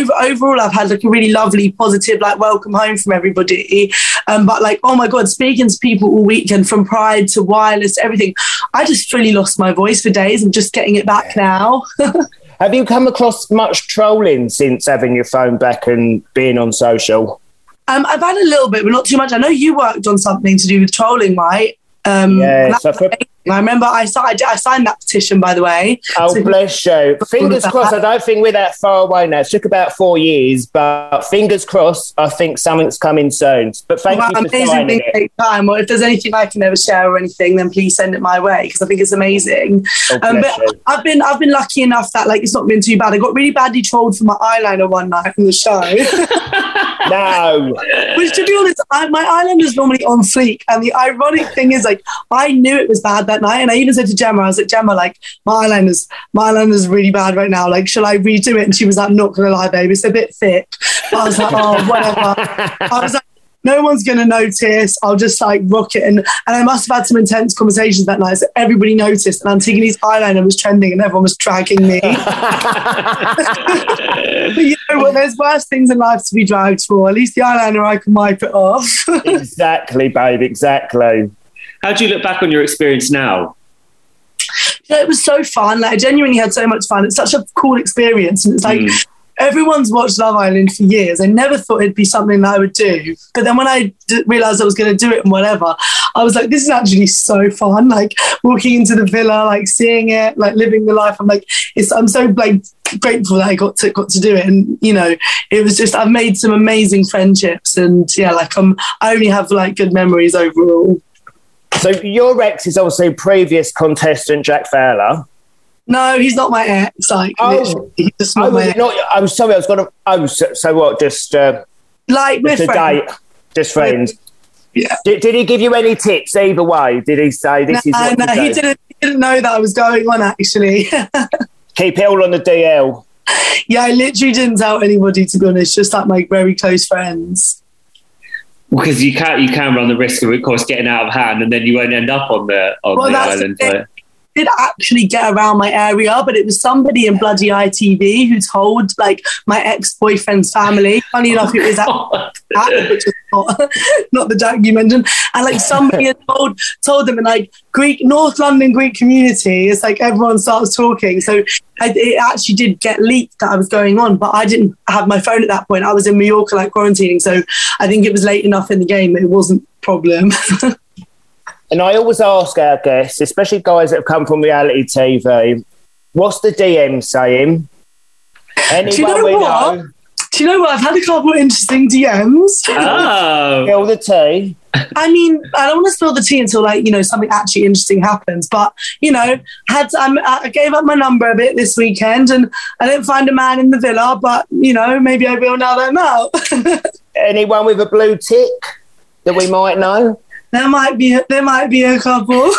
overall, I've had like a really lovely, positive, like welcome home from everybody. Um, but like, oh my God, speaking to people all weekend from Pride to Wireless to everything, I just fully lost my voice for days. I'm just getting it back now. Have you come across much trolling since having your phone back and being on social? Um, I've had a little bit, but not too much. I know you worked on something to do with trolling, right? Um, yeah, so for- I remember I, I, I signed that petition, by the way. Oh, so- bless you. Fingers crossed. I don't think we're that far away now. It took about four years, but fingers crossed, I think something's coming soon. But thank well, you for amazing signing thing it. Take time. Well, if there's anything I can ever share or anything, then please send it my way because I think it's amazing. Oh, um, bless but you. I've been I've been lucky enough that like it's not been too bad. I got really badly trolled for my eyeliner one night from the show. No. Which, to be honest, I, my eyeliner's normally on fleek. And the ironic thing is, like, I knew it was bad that night. And I even said to Gemma, I was like, Gemma, like, my eyeliner's, my eyeliner's really bad right now. Like, shall I redo it? And she was like, not going to lie, babe, it's a bit thick. But I was like, oh, whatever. I was like, no one's going to notice. I'll just like rock it. And, and I must have had some intense conversations that night. So everybody noticed. And Antigone's eyeliner was trending and everyone was dragging me. But you know what? There's worse things in life to be dragged for. At least the eyeliner, I can wipe it off. Exactly, babe. Exactly. How do you look back on your experience now? You know, it was so fun. Like, I genuinely had so much fun. It's such a cool experience. And it's like... Mm. Everyone's watched Love Island for years. I never thought it'd be something that I would do. But then when I d- realised I was going to do it and whatever, I was like, this is actually so fun. Like walking into the villa, like seeing it, like living the life. I'm like, it's, I'm so like grateful that I got to got to do it. And, you know, it was just, I've made some amazing friendships. And yeah, like I'm, I only have like good memories overall. So your ex is obviously previous contestant Jack Fowler. No, he's not my ex. Like, oh, he's just not I my was ex. not. I'm sorry. I was going to. Oh, so, so what? Just uh, like we're just a friends. date, just friends. Yeah. Did, did he give you any tips either way? Did he say this no, is what no, to he do? didn't. He didn't know that I was going on. Actually, keep it all on the D L. Yeah, I literally didn't tell anybody. To be honest, just like my very close friends. Because you can't, you can run the risk of, of course, getting out of hand, and then you won't end up on the on well, the island. The did actually get around my area, but it was somebody in bloody I T V who told like my ex-boyfriend's family. Funny enough, it was that, that which is not, not the Jack you mentioned. And like somebody had told told them in like Greek North London Greek community. It's like everyone starts talking. So I, it actually did get leaked that I was going on, but I didn't have my phone at that point. I was in Mallorca like quarantining, so I think it was late enough in the game that it wasn't a problem. And I always ask our guests, especially guys that have come from reality T V, what's the D M saying? Anyone Do you know we what? know? Do you know what? I've had a couple of interesting D Ms. Oh. Spill the tea. I mean, I don't want to spill the tea until, like, you know, something actually interesting happens. But, you know, had um, I gave up my number a bit this weekend and I didn't find a man in the villa, but, you know, maybe I will now that I'm out. Anyone with a blue tick that we might know? There might be, there might be a couple.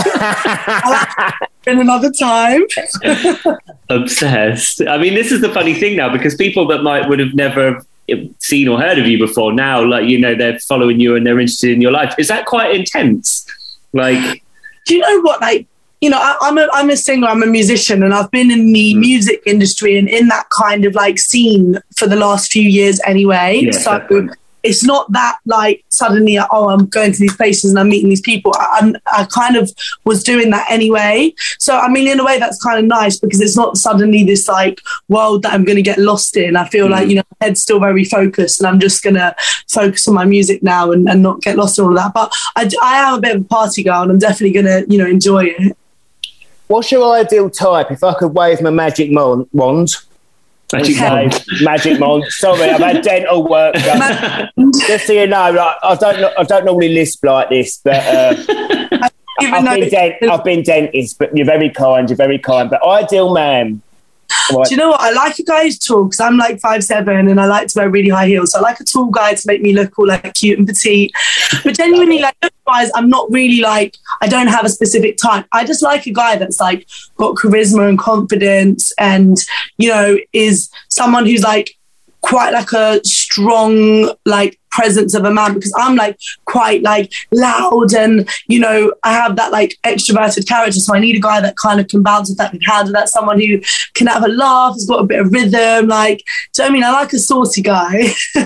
In another time. Obsessed. I mean, this is the funny thing now, because people that might would have never seen or heard of you before now, like, you know, they're following you and they're interested in your life. Is that quite intense? Like, do you know what? Like, you know, I, I'm a I'm a singer, I'm a musician, and I've been in the music industry and in that kind of like scene for the last few years anyway. Yeah, so. definitely. It's not that like suddenly, oh, I'm going to these places and I'm meeting these people. I, I'm, I kind of was doing that anyway. So, I mean, in a way, that's kind of nice because it's not suddenly this like world that I'm going to get lost in. I feel mm. like, you know, my head's still very focused and I'm just going to focus on my music now and, and not get lost in all of that. But I, I am a bit of a party girl and I'm definitely going to, you know, enjoy it. What's your ideal type? If I could wave my magic mon- wand... Magic wand. Magic wand. Sorry, I've had dental work done. Just so you know, like, I don't I don't normally lisp like this, but uh, I've, been dent- I've been dentist, but you're very kind, you're very kind. But ideal man. Right. Do you know what? I like a guy who's tall because I'm like five seven and I like to wear really high heels. So I like a tall guy to make me look all like cute and petite. But genuinely, like, otherwise, I'm not really like, I don't have a specific type. I just like a guy that's like got charisma and confidence and, you know, is someone who's like quite like a strong like presence of a man, because I'm like quite like loud and, you know, I have that like extroverted character, so I need a guy that kind of can bounce with that, can handle that, someone who can have a laugh, has got a bit of rhythm, like, do you know what I mean? I like a saucy guy.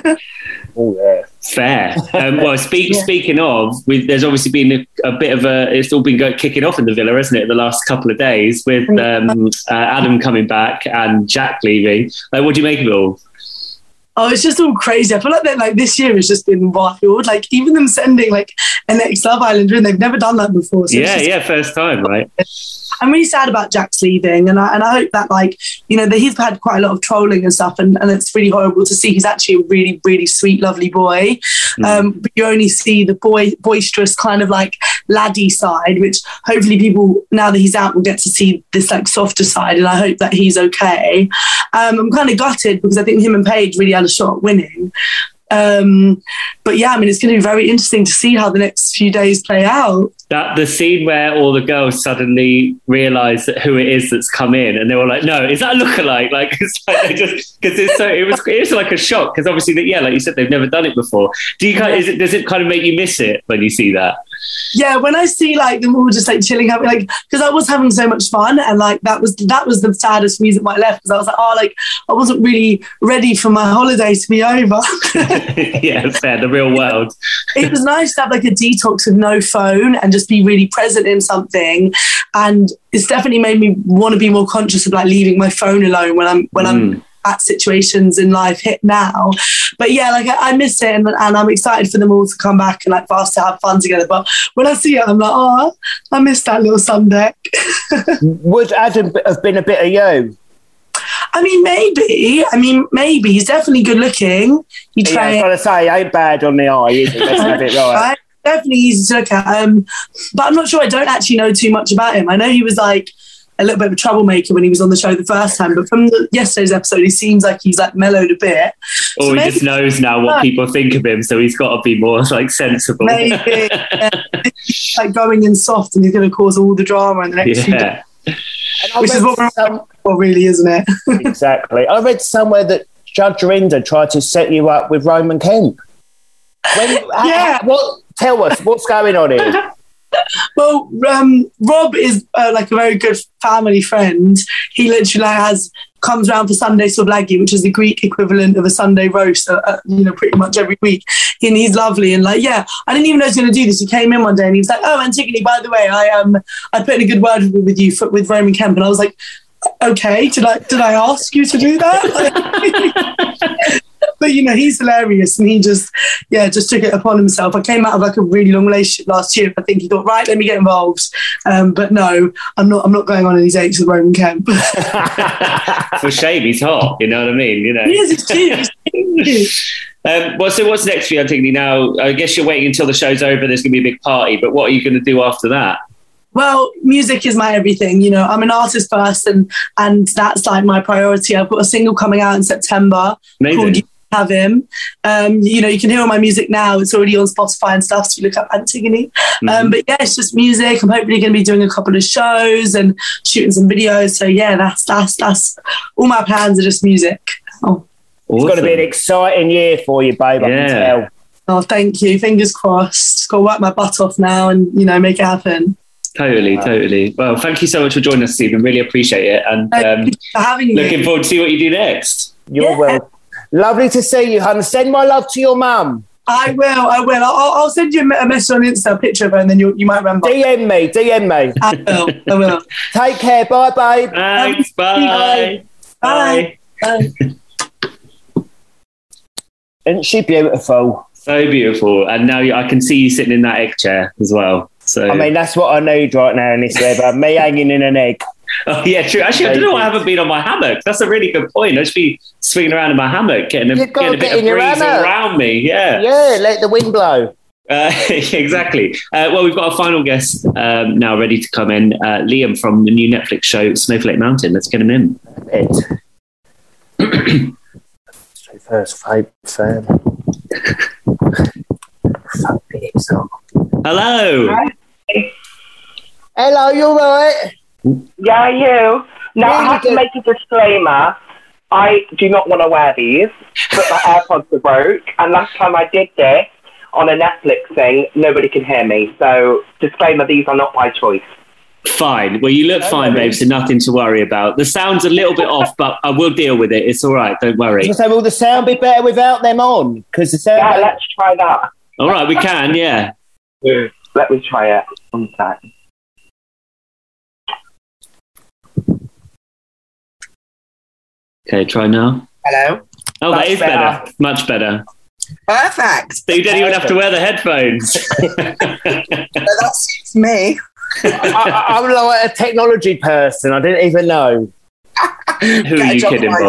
Oh yeah, fair. Um, well, speak, Yeah. speaking of, we've, there's obviously been a, a bit of a. It's all been go, kicking off in the Villa, hasn't it? The last couple of days with um, uh, Adam coming back and Jack leaving. Like, what do you make of it all? Oh, it's just all crazy. I feel like that like this year has just been wild. Like even them sending like an ex Love Islander, and they've never done that before. So Yeah, it's just- yeah, first time, right? I'm really sad about Jack's leaving, and I and I hope that like, you know, that he's had quite a lot of trolling and stuff, and, and it's really horrible to see. He's actually a really, really sweet, lovely boy. Mm. Um, but you only see the boy boisterous kind of like laddie side, which hopefully people, now that he's out, will get to see this like softer side, and I hope that he's okay. Um, I'm kind of gutted because I think him and Paige really had a shot at winning. Um, but yeah, I mean, it's going to be very interesting to see how the next few days play out. That the scene where all the girls suddenly realise that who it is that's come in, and they were like, "No, is that a lookalike?" Like it's like they just because it's so it was it's like a shock because obviously that yeah, like you said, they've never done it before. Do you kind of, is it does it kind of make you miss it when you see that? Yeah, when I see like them all just like chilling, having like, because I was having so much fun, and like that was that was the saddest music my left, because I was like, oh, like I wasn't really ready for my holiday to be over. Yeah, fair. The real world. It was nice to have like a detox with no phone and just be really present in something, and it's definitely made me want to be more conscious of like leaving my phone alone when I'm when Mm. I'm at situations in life hit now. But yeah, like I, I miss it, and, and I'm excited for them all to come back and like for us to have fun together. But when I see it, I'm like, oh, I miss that little sun deck. would Adam have been a bit of you? I mean, maybe. I mean, maybe. He's definitely good looking. He Yeah, I was trains, going to say, he ain't bad on the eye, is he? Let's have it right. right? Definitely easy to look at. Um, but I'm not sure. I don't actually know too much about him. I know he was like a little bit of a troublemaker when he was on the show the first time, but from the, yesterday's episode, he seems like he's like mellowed a bit. Or So he maybe- just knows now what Yeah. people think of him, so he's got to be more like sensible. Maybe yeah. Like going in soft, and he's going to cause all the drama in the next few days. Yeah. And I Which is read what we're some- for, really, isn't it? Exactly. I read somewhere that Judge Rinder tried to set you up with Roman Kemp. When, Yeah. What? Tell us, what's going on here? Well, um, Rob is uh, like a very good family friend. He literally has comes around for Sunday Soblagi, which is the Greek equivalent of a Sunday roast, uh, uh, you know, pretty much every week. And he's lovely, and like, yeah, I didn't even know he was going to do this. He came in one day and he was like, "Oh, Antigone, by the way, I um, I put in a good word with, with you for, with Roman Kemp," and I was like, "Okay, did I did I ask you to do that?" But you know, he's hilarious, and he just, yeah, just took it upon himself. I came out of like a really long relationship last year. I think he thought, right, let me get involved. Um, but no, I'm not. I'm not going on any dates with Roman Kemp. For shame, he's hot. You know what I mean? You know. He is. He's cute. He's cute. Um, well, so what's next for you, Antigone? Now, I guess you're waiting until the show's over. There's going to be a big party, but what are you going to do after that? Well, music is my everything. You know, I'm an artist first, and and that's like my priority. I've got a single coming out in September Amazing. called You Have Him. Um, you know, you can hear all my music now. It's already on Spotify and stuff, so you look up Antigone. Mm-hmm. Um, but yeah, it's just music. I'm hopefully going to be doing a couple of shows and shooting some videos. So yeah, that's that's that's all my plans are just music. Oh, It's going to be an exciting year for you, babe, I Yeah. can tell. oh thank you. Fingers crossed. Just got to work my butt off now and, you know, make it happen. Totally, totally. Well, thank you so much for joining us, Stephen. Really appreciate it. And Thank um, you for having me. looking forward to see what you do next. You're Yeah. well. Lovely to see you, hun. Send my love to your mum. I will, I will. I'll, I'll send you a message on Insta, a picture of her, and then you you might remember. D M me, D M me. I will, I will. Take care. Bye, babe. Thanks. Bye. Bye. Bye. Isn't she beautiful? So beautiful. And now you, I can see you sitting in that egg chair as well. So I mean, that's what I need right now in this weather. Me hanging in an egg. oh, yeah, true. Actually, I don't know why I haven't been on my hammock. That's a really good point. I should be swinging around in my hammock, getting a, You've got getting a to get bit of in your breeze hammock. around me. Yeah. Yeah, let the wind blow. Uh, exactly. Uh, well, we've got a final guest um, now ready to come in. Uh, Liam from the new Netflix show Snowflake Mountain. Let's get him in. It. First favourite fan. Fuck it up. Hello. Hi. Hello, you all right? Yeah, you. Now, I Really have to good. make a disclaimer. I do not want to wear these, but my AirPods are broke. And last time I did this on a Netflix thing, nobody can hear me. So, disclaimer, these are not my choice. Fine. Well, you look no fine, babe, so nothing to worry about. The sound's a little bit off, but I will deal with it. It's all right. Don't worry. So will the sound be better without them on? Because the sound. Yeah, better... let's try that. All right, we can. Yeah. Let me try it. One sec. Okay, try now. Hello. Oh, Much that is better. better. Much better. Perfect. So you don't even have to wear the headphones. That suits me. I, I'm like a technology person. I didn't even know. Who are you kidding, Bob?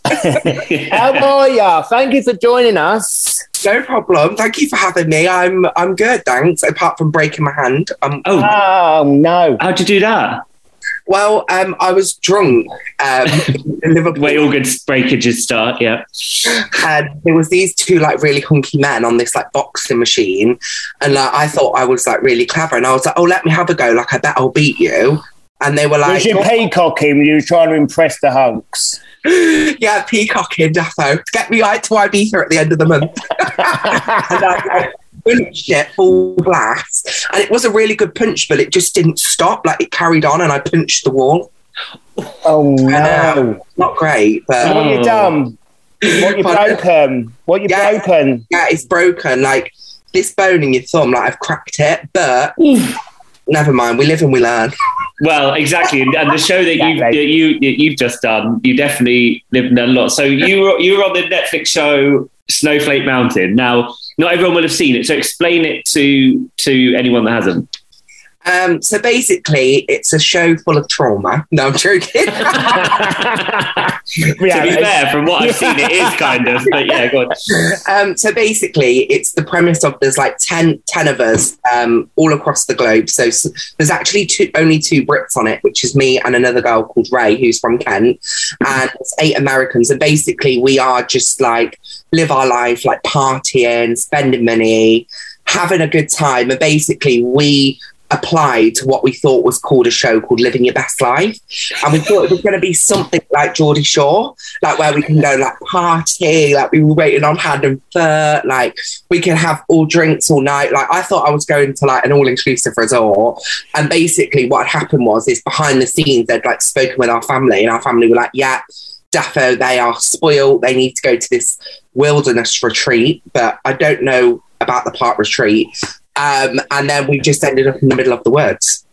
How are you? Thank you for joining us. No problem. Thank you for having me. I'm I'm good, thanks. Apart from breaking my hand. Um, oh. oh no! How'd you do that? Well, um, I was drunk. Um, in Liverpool. Way all good breakages start, yeah. And there was these two like really hunky men on this like boxing machine, and like I thought I was like really clever, and I was like, "Oh, let me have a go. Like I bet I'll beat you." And they were like, "Was you peacocking? You were trying to impress the hunks." Yeah, peacocking, Daffo. Get me right to Ibiza at the end of the month. And I, like, punched it full blast, and it was a really good punch, but it just didn't stop. Like it carried on, and I punched the wall. Oh no! And, uh, not great. But what you done? What you broken? What you yeah, broken? Yeah, it's broken. Like this bone in your thumb. Like I've cracked it, but never mind. We live and we learn. Well, exactly, and, and the show that you you you've just done, you definitely lived and learned a lot. So you were you were on the Netflix show Snowflake Mountain. Now, not everyone will have seen it, so explain it to to anyone that hasn't. Um, so basically, it's a show full of trauma. No, I'm joking. To be fair, from what I've seen, it is kind of, but yeah, go on. Um, so basically, it's the premise of there's like ten, ten of us um, all across the globe. So, so there's actually two, only two Brits on it, which is me and another girl called Ray, who's from Kent, and it's eight Americans. And basically, we are just like live our life, like partying, spending money, having a good time, and basically we applied to what we thought was called a show called Living Your Best Life, and we thought it was going to be something like Geordie Shore, like where we can go like party, like we were waiting on hand and foot, like we can have all drinks all night. Like I thought I was going to like an all-inclusive resort, and basically what had happened was is behind the scenes they'd like spoken with our family, and our family were like, yeah, Daffo, they are spoiled, they need to go to this wilderness retreat, but I don't know about the part retreat. Um, and then we just ended up in the middle of the woods.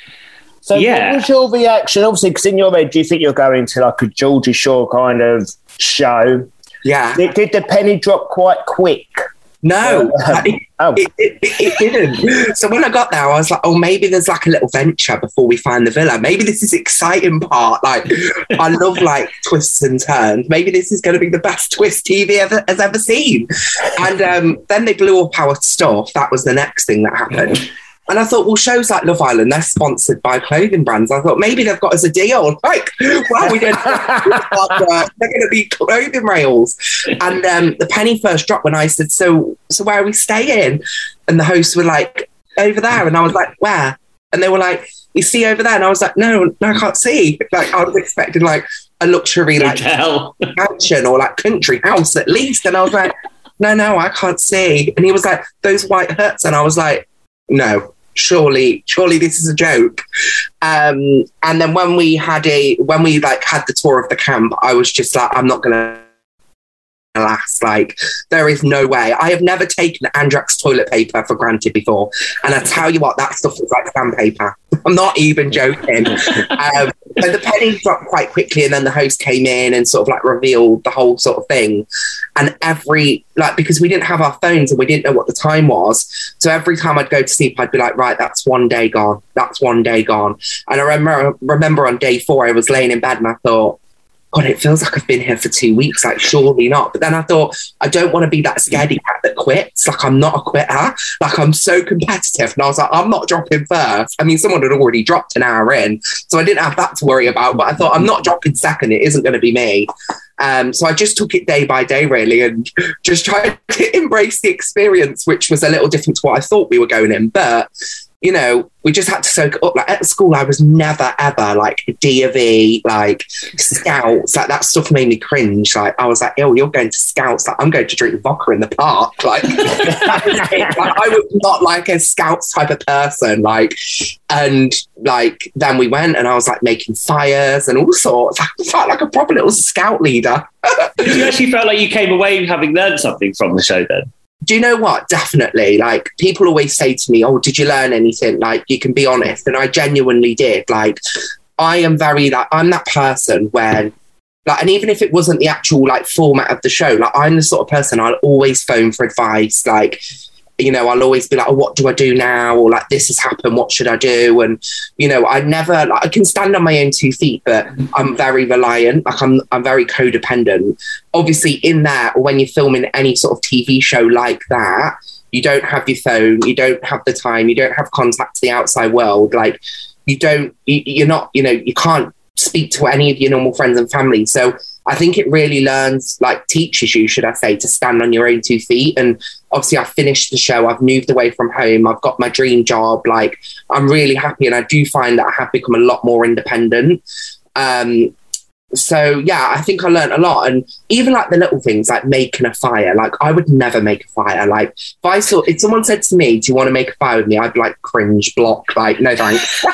So yeah. What was your reaction? Obviously, because in your head, do you think you're going to like a Geordie Shore kind of show? Yeah. Did, did the penny drop quite quick? No, Uh, it, oh. it, it, it didn't. So when I got there, I was like, oh, maybe there's like a little venture before we find the villa. Maybe this is the exciting part. Like, I love like twists and turns. Maybe this is going to be the best twist T V ever has ever seen. And um, then they blew up our stuff. That was the next thing that happened. And I thought, well, shows like Love Island, they're sponsored by clothing brands. I thought maybe they've got us a deal. Like, wow, we didn't. They're going to be clothing rails. And um, the penny first dropped when I said, so, so where are we staying? And the hosts were like, over there. And I was like, where? And they were like, you see over there? And I was like, no, no, I can't see. Like, I was expecting like a luxury like Hotel. mansion or like country house at least. And I was like, no, no, I can't see. And he was like, those white huts. And I was like, no. Surely, surely this is a joke. Um, and then when we had a, when we like had the tour of the camp, I was just like, I'm not going to last. Like, there is no way. I have never taken Andrax toilet paper for granted before. And I tell you what, that stuff is like sandpaper. I'm not even joking. um, so the penny dropped quite quickly, and then the host came in and sort of like revealed the whole sort of thing. And every, like, because we didn't have our phones and we didn't know what the time was. So every time I'd go to sleep, I'd be like, right, that's one day gone. That's one day gone. And I remember, remember on day four, I was laying in bed and I thought, God, it feels like I've been here for two weeks. Like, surely not. But then I thought, I don't want to be that scaredy cat that quits. Like, I'm not a quitter. Like, I'm so competitive. And I was like, I'm not dropping first. I mean, someone had already dropped an hour in, so I didn't have that to worry about. But I thought, I'm not dropping second. It isn't going to be me. Um, so I just took it day by day, really, and just tried to embrace the experience, which was a little different to what I thought we were going in. But you know, we just had to soak it up. Like at school, I was never ever like D of E, like scouts, like that stuff made me cringe. Like I was like, oh, you're going to scouts? Like I'm going to drink vodka in the park. Like, like I was not like a scouts type of person. Like, and like then we went, and I was like making fires and all sorts. I felt like a proper little scout leader. You actually felt like you came away having learned something from the show then? Do you know what? Definitely. Like people always say to me, oh, did you learn anything? Like you can be honest. And I genuinely did. Like I am very like, I'm that person when like, and even if it wasn't the actual like format of the show, like I'm the sort of person I'll always phone for advice. Like, you know, I'll always be like, oh, what do I do now? Or like, this has happened. What should I do? And, you know, I never, like, I can stand on my own two feet, but I'm very reliant. Like I'm, I'm very codependent. Obviously in there, or when you're filming any sort of T V show like that, you don't have your phone, you don't have the time, you don't have contact to the outside world. Like you don't, you, you're not, you know, you can't speak to any of your normal friends and family. So I think it really learns, like teaches you, should I say, to stand on your own two feet. And obviously I finished the show, I've moved away from home, I've got my dream job, like I'm really happy. And I do find that I have become a lot more independent. Um, so yeah, I think I learned a lot. And even like the little things like making a fire, like I would never make a fire. Like if I saw, if someone said to me, do you want to make a fire with me? I'd be like cringe, block, like no thanks.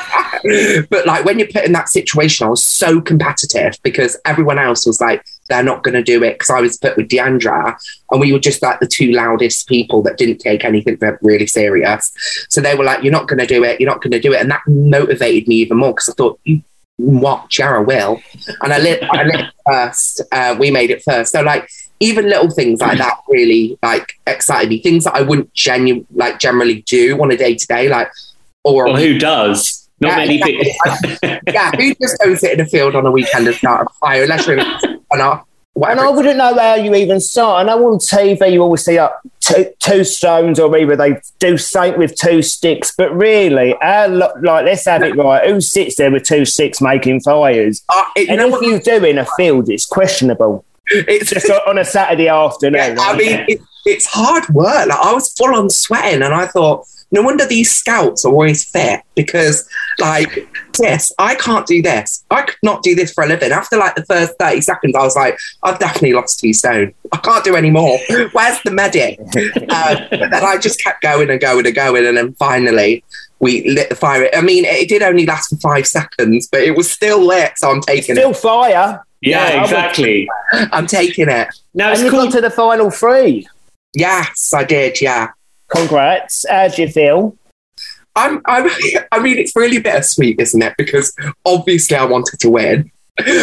But like when you're put in that situation, I was so competitive because everyone else was like, they're not going to do it. Because I was put with Deandra and we were just like the two loudest people that didn't take anything really serious. So they were like, you're not going to do it. You're not going to do it. And that motivated me even more because I thought, you watch, Yara will. And I lit, I lit it first. Uh, we made it first. So like even little things like that really like excited me. Things that I wouldn't genu- like generally do on a day to day. Like, or well, who does? Not yeah, many exactly. people. Yeah, who just goes sit in a field on a weekend and start a fire, unless you're on a, and I wouldn't know how you even start. I know on T V you always see up two, two stones, or either they do something with two sticks. But really, our, like let's have it right. Who sits there with two sticks making fires? Uh, it, and if you do in a field, it's questionable. It's just on a Saturday afternoon. Yeah, I mean, it, it's hard work. Like I was full on sweating, and I thought, no wonder these scouts are always fit because, like, this, I can't do this. I could not do this for a living. After, like, the first thirty seconds, I was like, I've definitely lost two stone. I can't do any more. Where's the medic? uh, but then I just kept going and going and going, and then finally we lit the fire. I mean, it did only last for five seconds, but it was still lit, so I'm taking still it. Still fire. Yeah, yeah exactly. I'm taking it. Now and it's you cool. got to the final three. Yes, I did, yeah. Congrats. How do you feel? I'm, I'm, I mean, it's really bittersweet, isn't it? Because obviously I wanted to win.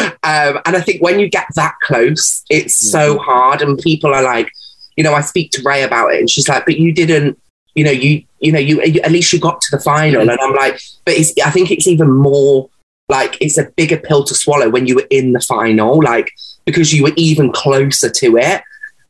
Um, and I think when you get that close, it's so hard. And people are like, you know, I speak to Ray about it and she's like, but you didn't, you know, you, you know, you, at least you got to the final. And I'm like, but it's, I think it's even more like, it's a bigger pill to swallow when you were in the final, like, because you were even closer to it.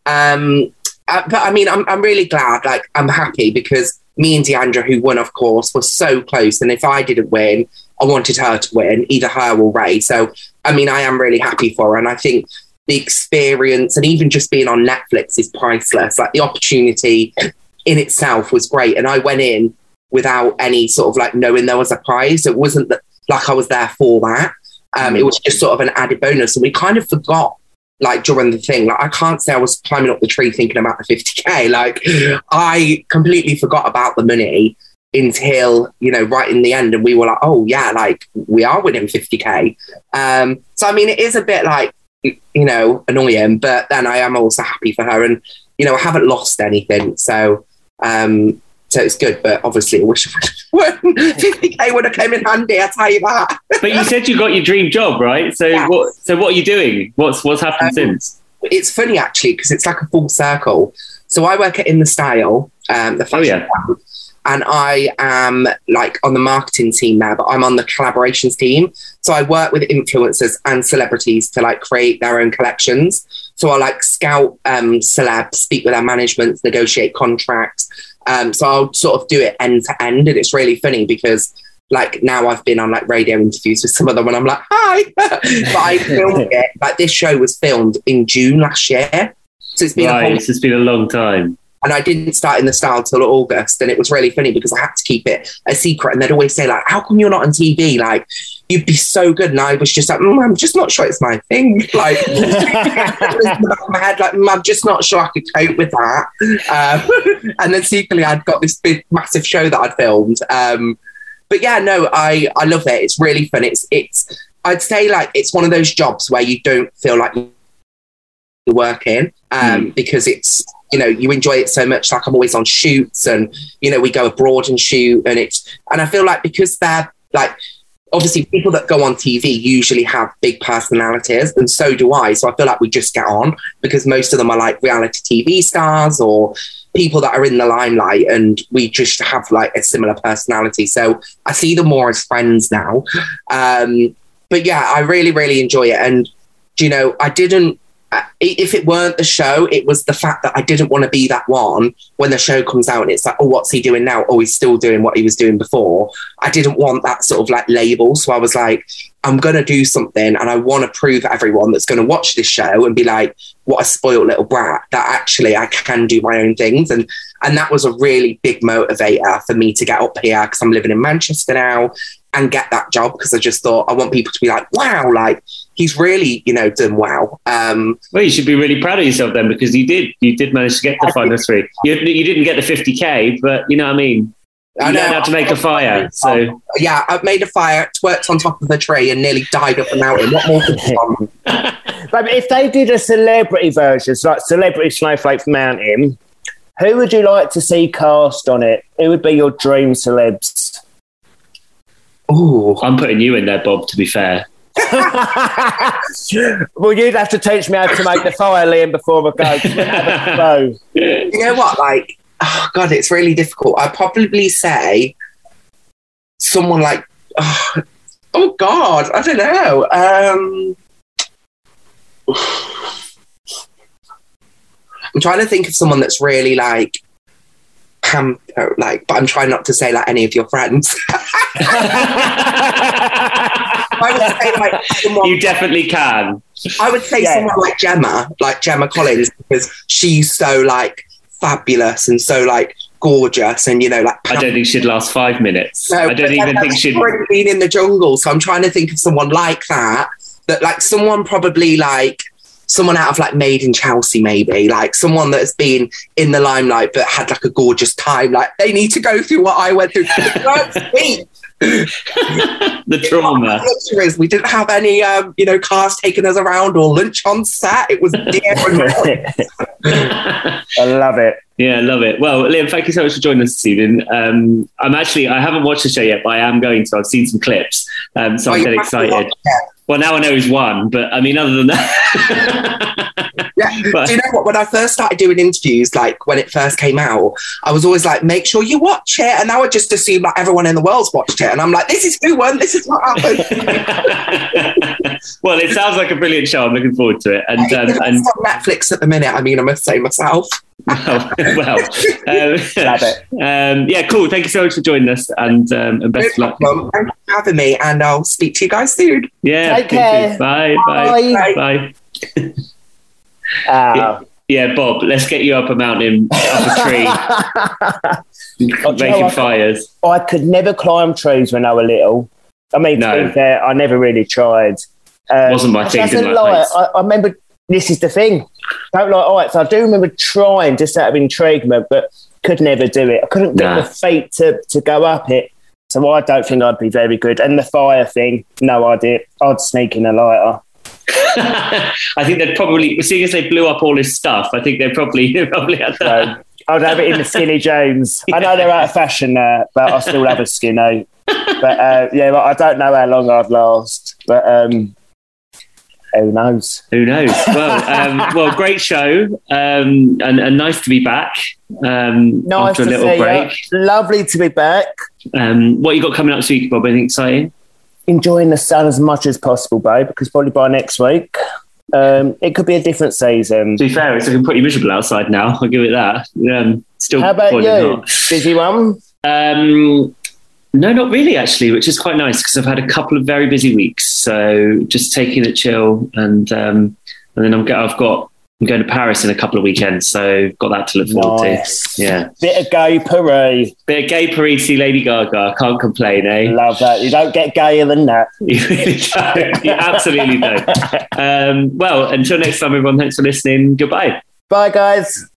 Um, uh, but I mean, I'm, I'm really glad, like, I'm happy because me and Deandra, who won, of course, were so close. And if I didn't win, I wanted her to win, either her or Ray. So, I mean, I am really happy for her. And I think the experience and even just being on Netflix is priceless. Like the opportunity in itself was great. And I went in without any sort of like knowing there was a prize. It wasn't that, like I was there for that. Um, it was just sort of an added bonus. And we kind of forgot, like during the thing, like I can't say I was climbing up the tree thinking about the fifty K. Like I completely forgot about the money until, you know, right in the end. And we were like, oh yeah, like we are winning fifty K. Um, so, I mean, it is a bit like, you know, annoying, but then I am also happy for her. And, you know, I haven't lost anything. So, um, so it's good, but obviously I wish fifty K would have come in handy, I'll tell you that. But you said you got your dream job, right? So yes. what so what are you doing? What's what's happened um, since? It's funny actually, because it's like a full circle. So I work at In The Style, um, the fashion oh, yeah. brand, and I am like on the marketing team there, but I'm on the collaborations team. So I work with influencers and celebrities to like create their own collections. So I like scout um, celebs, speak with their management, negotiate contracts. Um, so I'll sort of do it end to end. And it's really funny because like now I've been on like radio interviews with some of them and I'm like, hi. But I filmed it. Like this show was filmed in June last year. So it's been right, a whole, it's been a long time. And I didn't start in the style till August. And it was really funny because I had to keep it a secret. And they'd always say, like, how come you're not on T V? Like, you'd be so good. And I was just like, mm, I'm just not sure it's my thing. Like, my head, like, mm, I'm just not sure I could cope with that. Um, and then secretly, I'd got this big, massive show that I'd filmed. Um, but yeah, no, I, I love it. It's really fun. It's, it's, I'd say, like, it's one of those jobs where you don't feel like you're working um, mm. because it's, you know, you enjoy it so much. Like, I'm always on shoots and, you know, we go abroad and shoot. And it's, and I feel like because they're like, obviously people that go on T V usually have big personalities, and so do I. So I feel like we just get on because most of them are like reality T V stars or people that are in the limelight, and we just have like a similar personality. So I see them more as friends now. Um, but yeah, I really, really enjoy it. And, you know, I didn't, if it weren't the show, it was the fact that I didn't want to be that one when the show comes out and it's like, oh, what's he doing now? Oh, he's still doing what he was doing before. I didn't want that sort of like label. So I was like, I'm going to do something and I want to prove to everyone that's going to watch this show and be like, what a spoiled little brat, that actually I can do my own things. And and that was a really big motivator for me to get up here because I'm living in Manchester now and get that job, because I just thought I want people to be like, wow, like he's really, you know, done well. Um, well, you should be really proud of yourself then, because you did, you did manage to get the final three. You, you didn't get the fifty K, but you know what I mean? You I know how to make a fire. So yeah, I've made a fire, twerked on top of the tree and nearly died up a mountain. What more could you want? But if they did a celebrity version, so like Celebrity Snowflake Mountain, who would you like to see cast on it? Who would be your dream celebs? Ooh, I'm putting you in there, Bob, to be fair. Well, you'd have to teach me how to make the fire, Liam, before I go. You know what? Like, oh, God, it's really difficult. I'd probably say someone like, oh, oh God, I don't know. Um, I'm trying to think of someone that's really like, pamper, like, but I'm trying not to say like any of your friends. I would say like someone, you definitely can. I would say yeah. someone like Gemma, like Gemma Collins, because she's so like fabulous and so like gorgeous, and you know, like I don't think she'd last five minutes. No, I don't even think she'd already been in the jungle. So I'm trying to think of someone like that. That like someone probably like. Someone out of like Made in Chelsea, maybe like someone that's been in the limelight but had like a gorgeous time. Like they need to go through what I went through. The trauma. Is we didn't have any, um, you know, cars taking us around or lunch on set. It was I love it. Yeah, I love it. Well, Liam, thank you so much for joining us this evening. Um, I'm actually, I haven't watched the show yet, but I am going to. I've seen some clips, um, so oh, I'm getting excited. Well, now I know he's won, but I mean, other than that. Yeah. But, do you know what? When I first started doing interviews, like when it first came out, I was always like, make sure you watch it. And now I just assume that everyone in the world's watched it. And I'm like, this is who won. This is what happened. Well, it sounds like a brilliant show. I'm looking forward to it. And, um, it's and on Netflix at the minute. I mean, I must say myself. well, well um, Love it. Um, yeah, cool. Thank you so much for joining us, and, um, and best no of luck. Thank you for having me, and I'll speak to you guys soon. Yeah, take care. Bye, bye, bye, bye. bye. Uh, yeah, yeah, Bob. Let's get you up a mountain, up a tree, oh, making know, fires. I, I could never climb trees when I was little. I mean, no. to be fair, I never really tried. Um, Wasn't my thing. Didn't lie. I, I remember. This is the thing. Don't like heights. I do remember trying just out of intriguement, but could never do it. I couldn't get nah. the feet to, to go up it. So I don't think I'd be very good. And the fire thing, no idea. I'd sneak in a lighter. I think they'd probably, seeing as they blew up all his stuff, I think they probably, probably had that. So I'd have it in the Skinny Jones. Yeah. I know they're out of fashion now, but I still have a skinny. But uh, yeah, well, I don't know how long I'd last. But um, who knows? Who knows? Well, um, well, great show, um, and, and nice to be back um, nice after a little break. You. Lovely to be back. Um, what you got coming up this week, Bob? Anything exciting? Enjoying the sun as much as possible, babe, because probably by next week um, it could be a different season. To be fair, it's looking pretty miserable outside now. I'll give it that. Um, still. How about you? Busy one? Um, No, not really, actually, which is quite nice because I've had a couple of very busy weeks. So just taking it chill, and um, and then I'm I've got I'm going to Paris in a couple of weekends, so got that to look forward Nice. to. Yeah. Bit of gay Paris. Bit of gay Paris, see Lady Gaga. Can't complain, eh? Love that. You don't get gayer than that. You really don't. You absolutely don't. Um, well, until next time, everyone, thanks for listening. Goodbye. Bye, guys.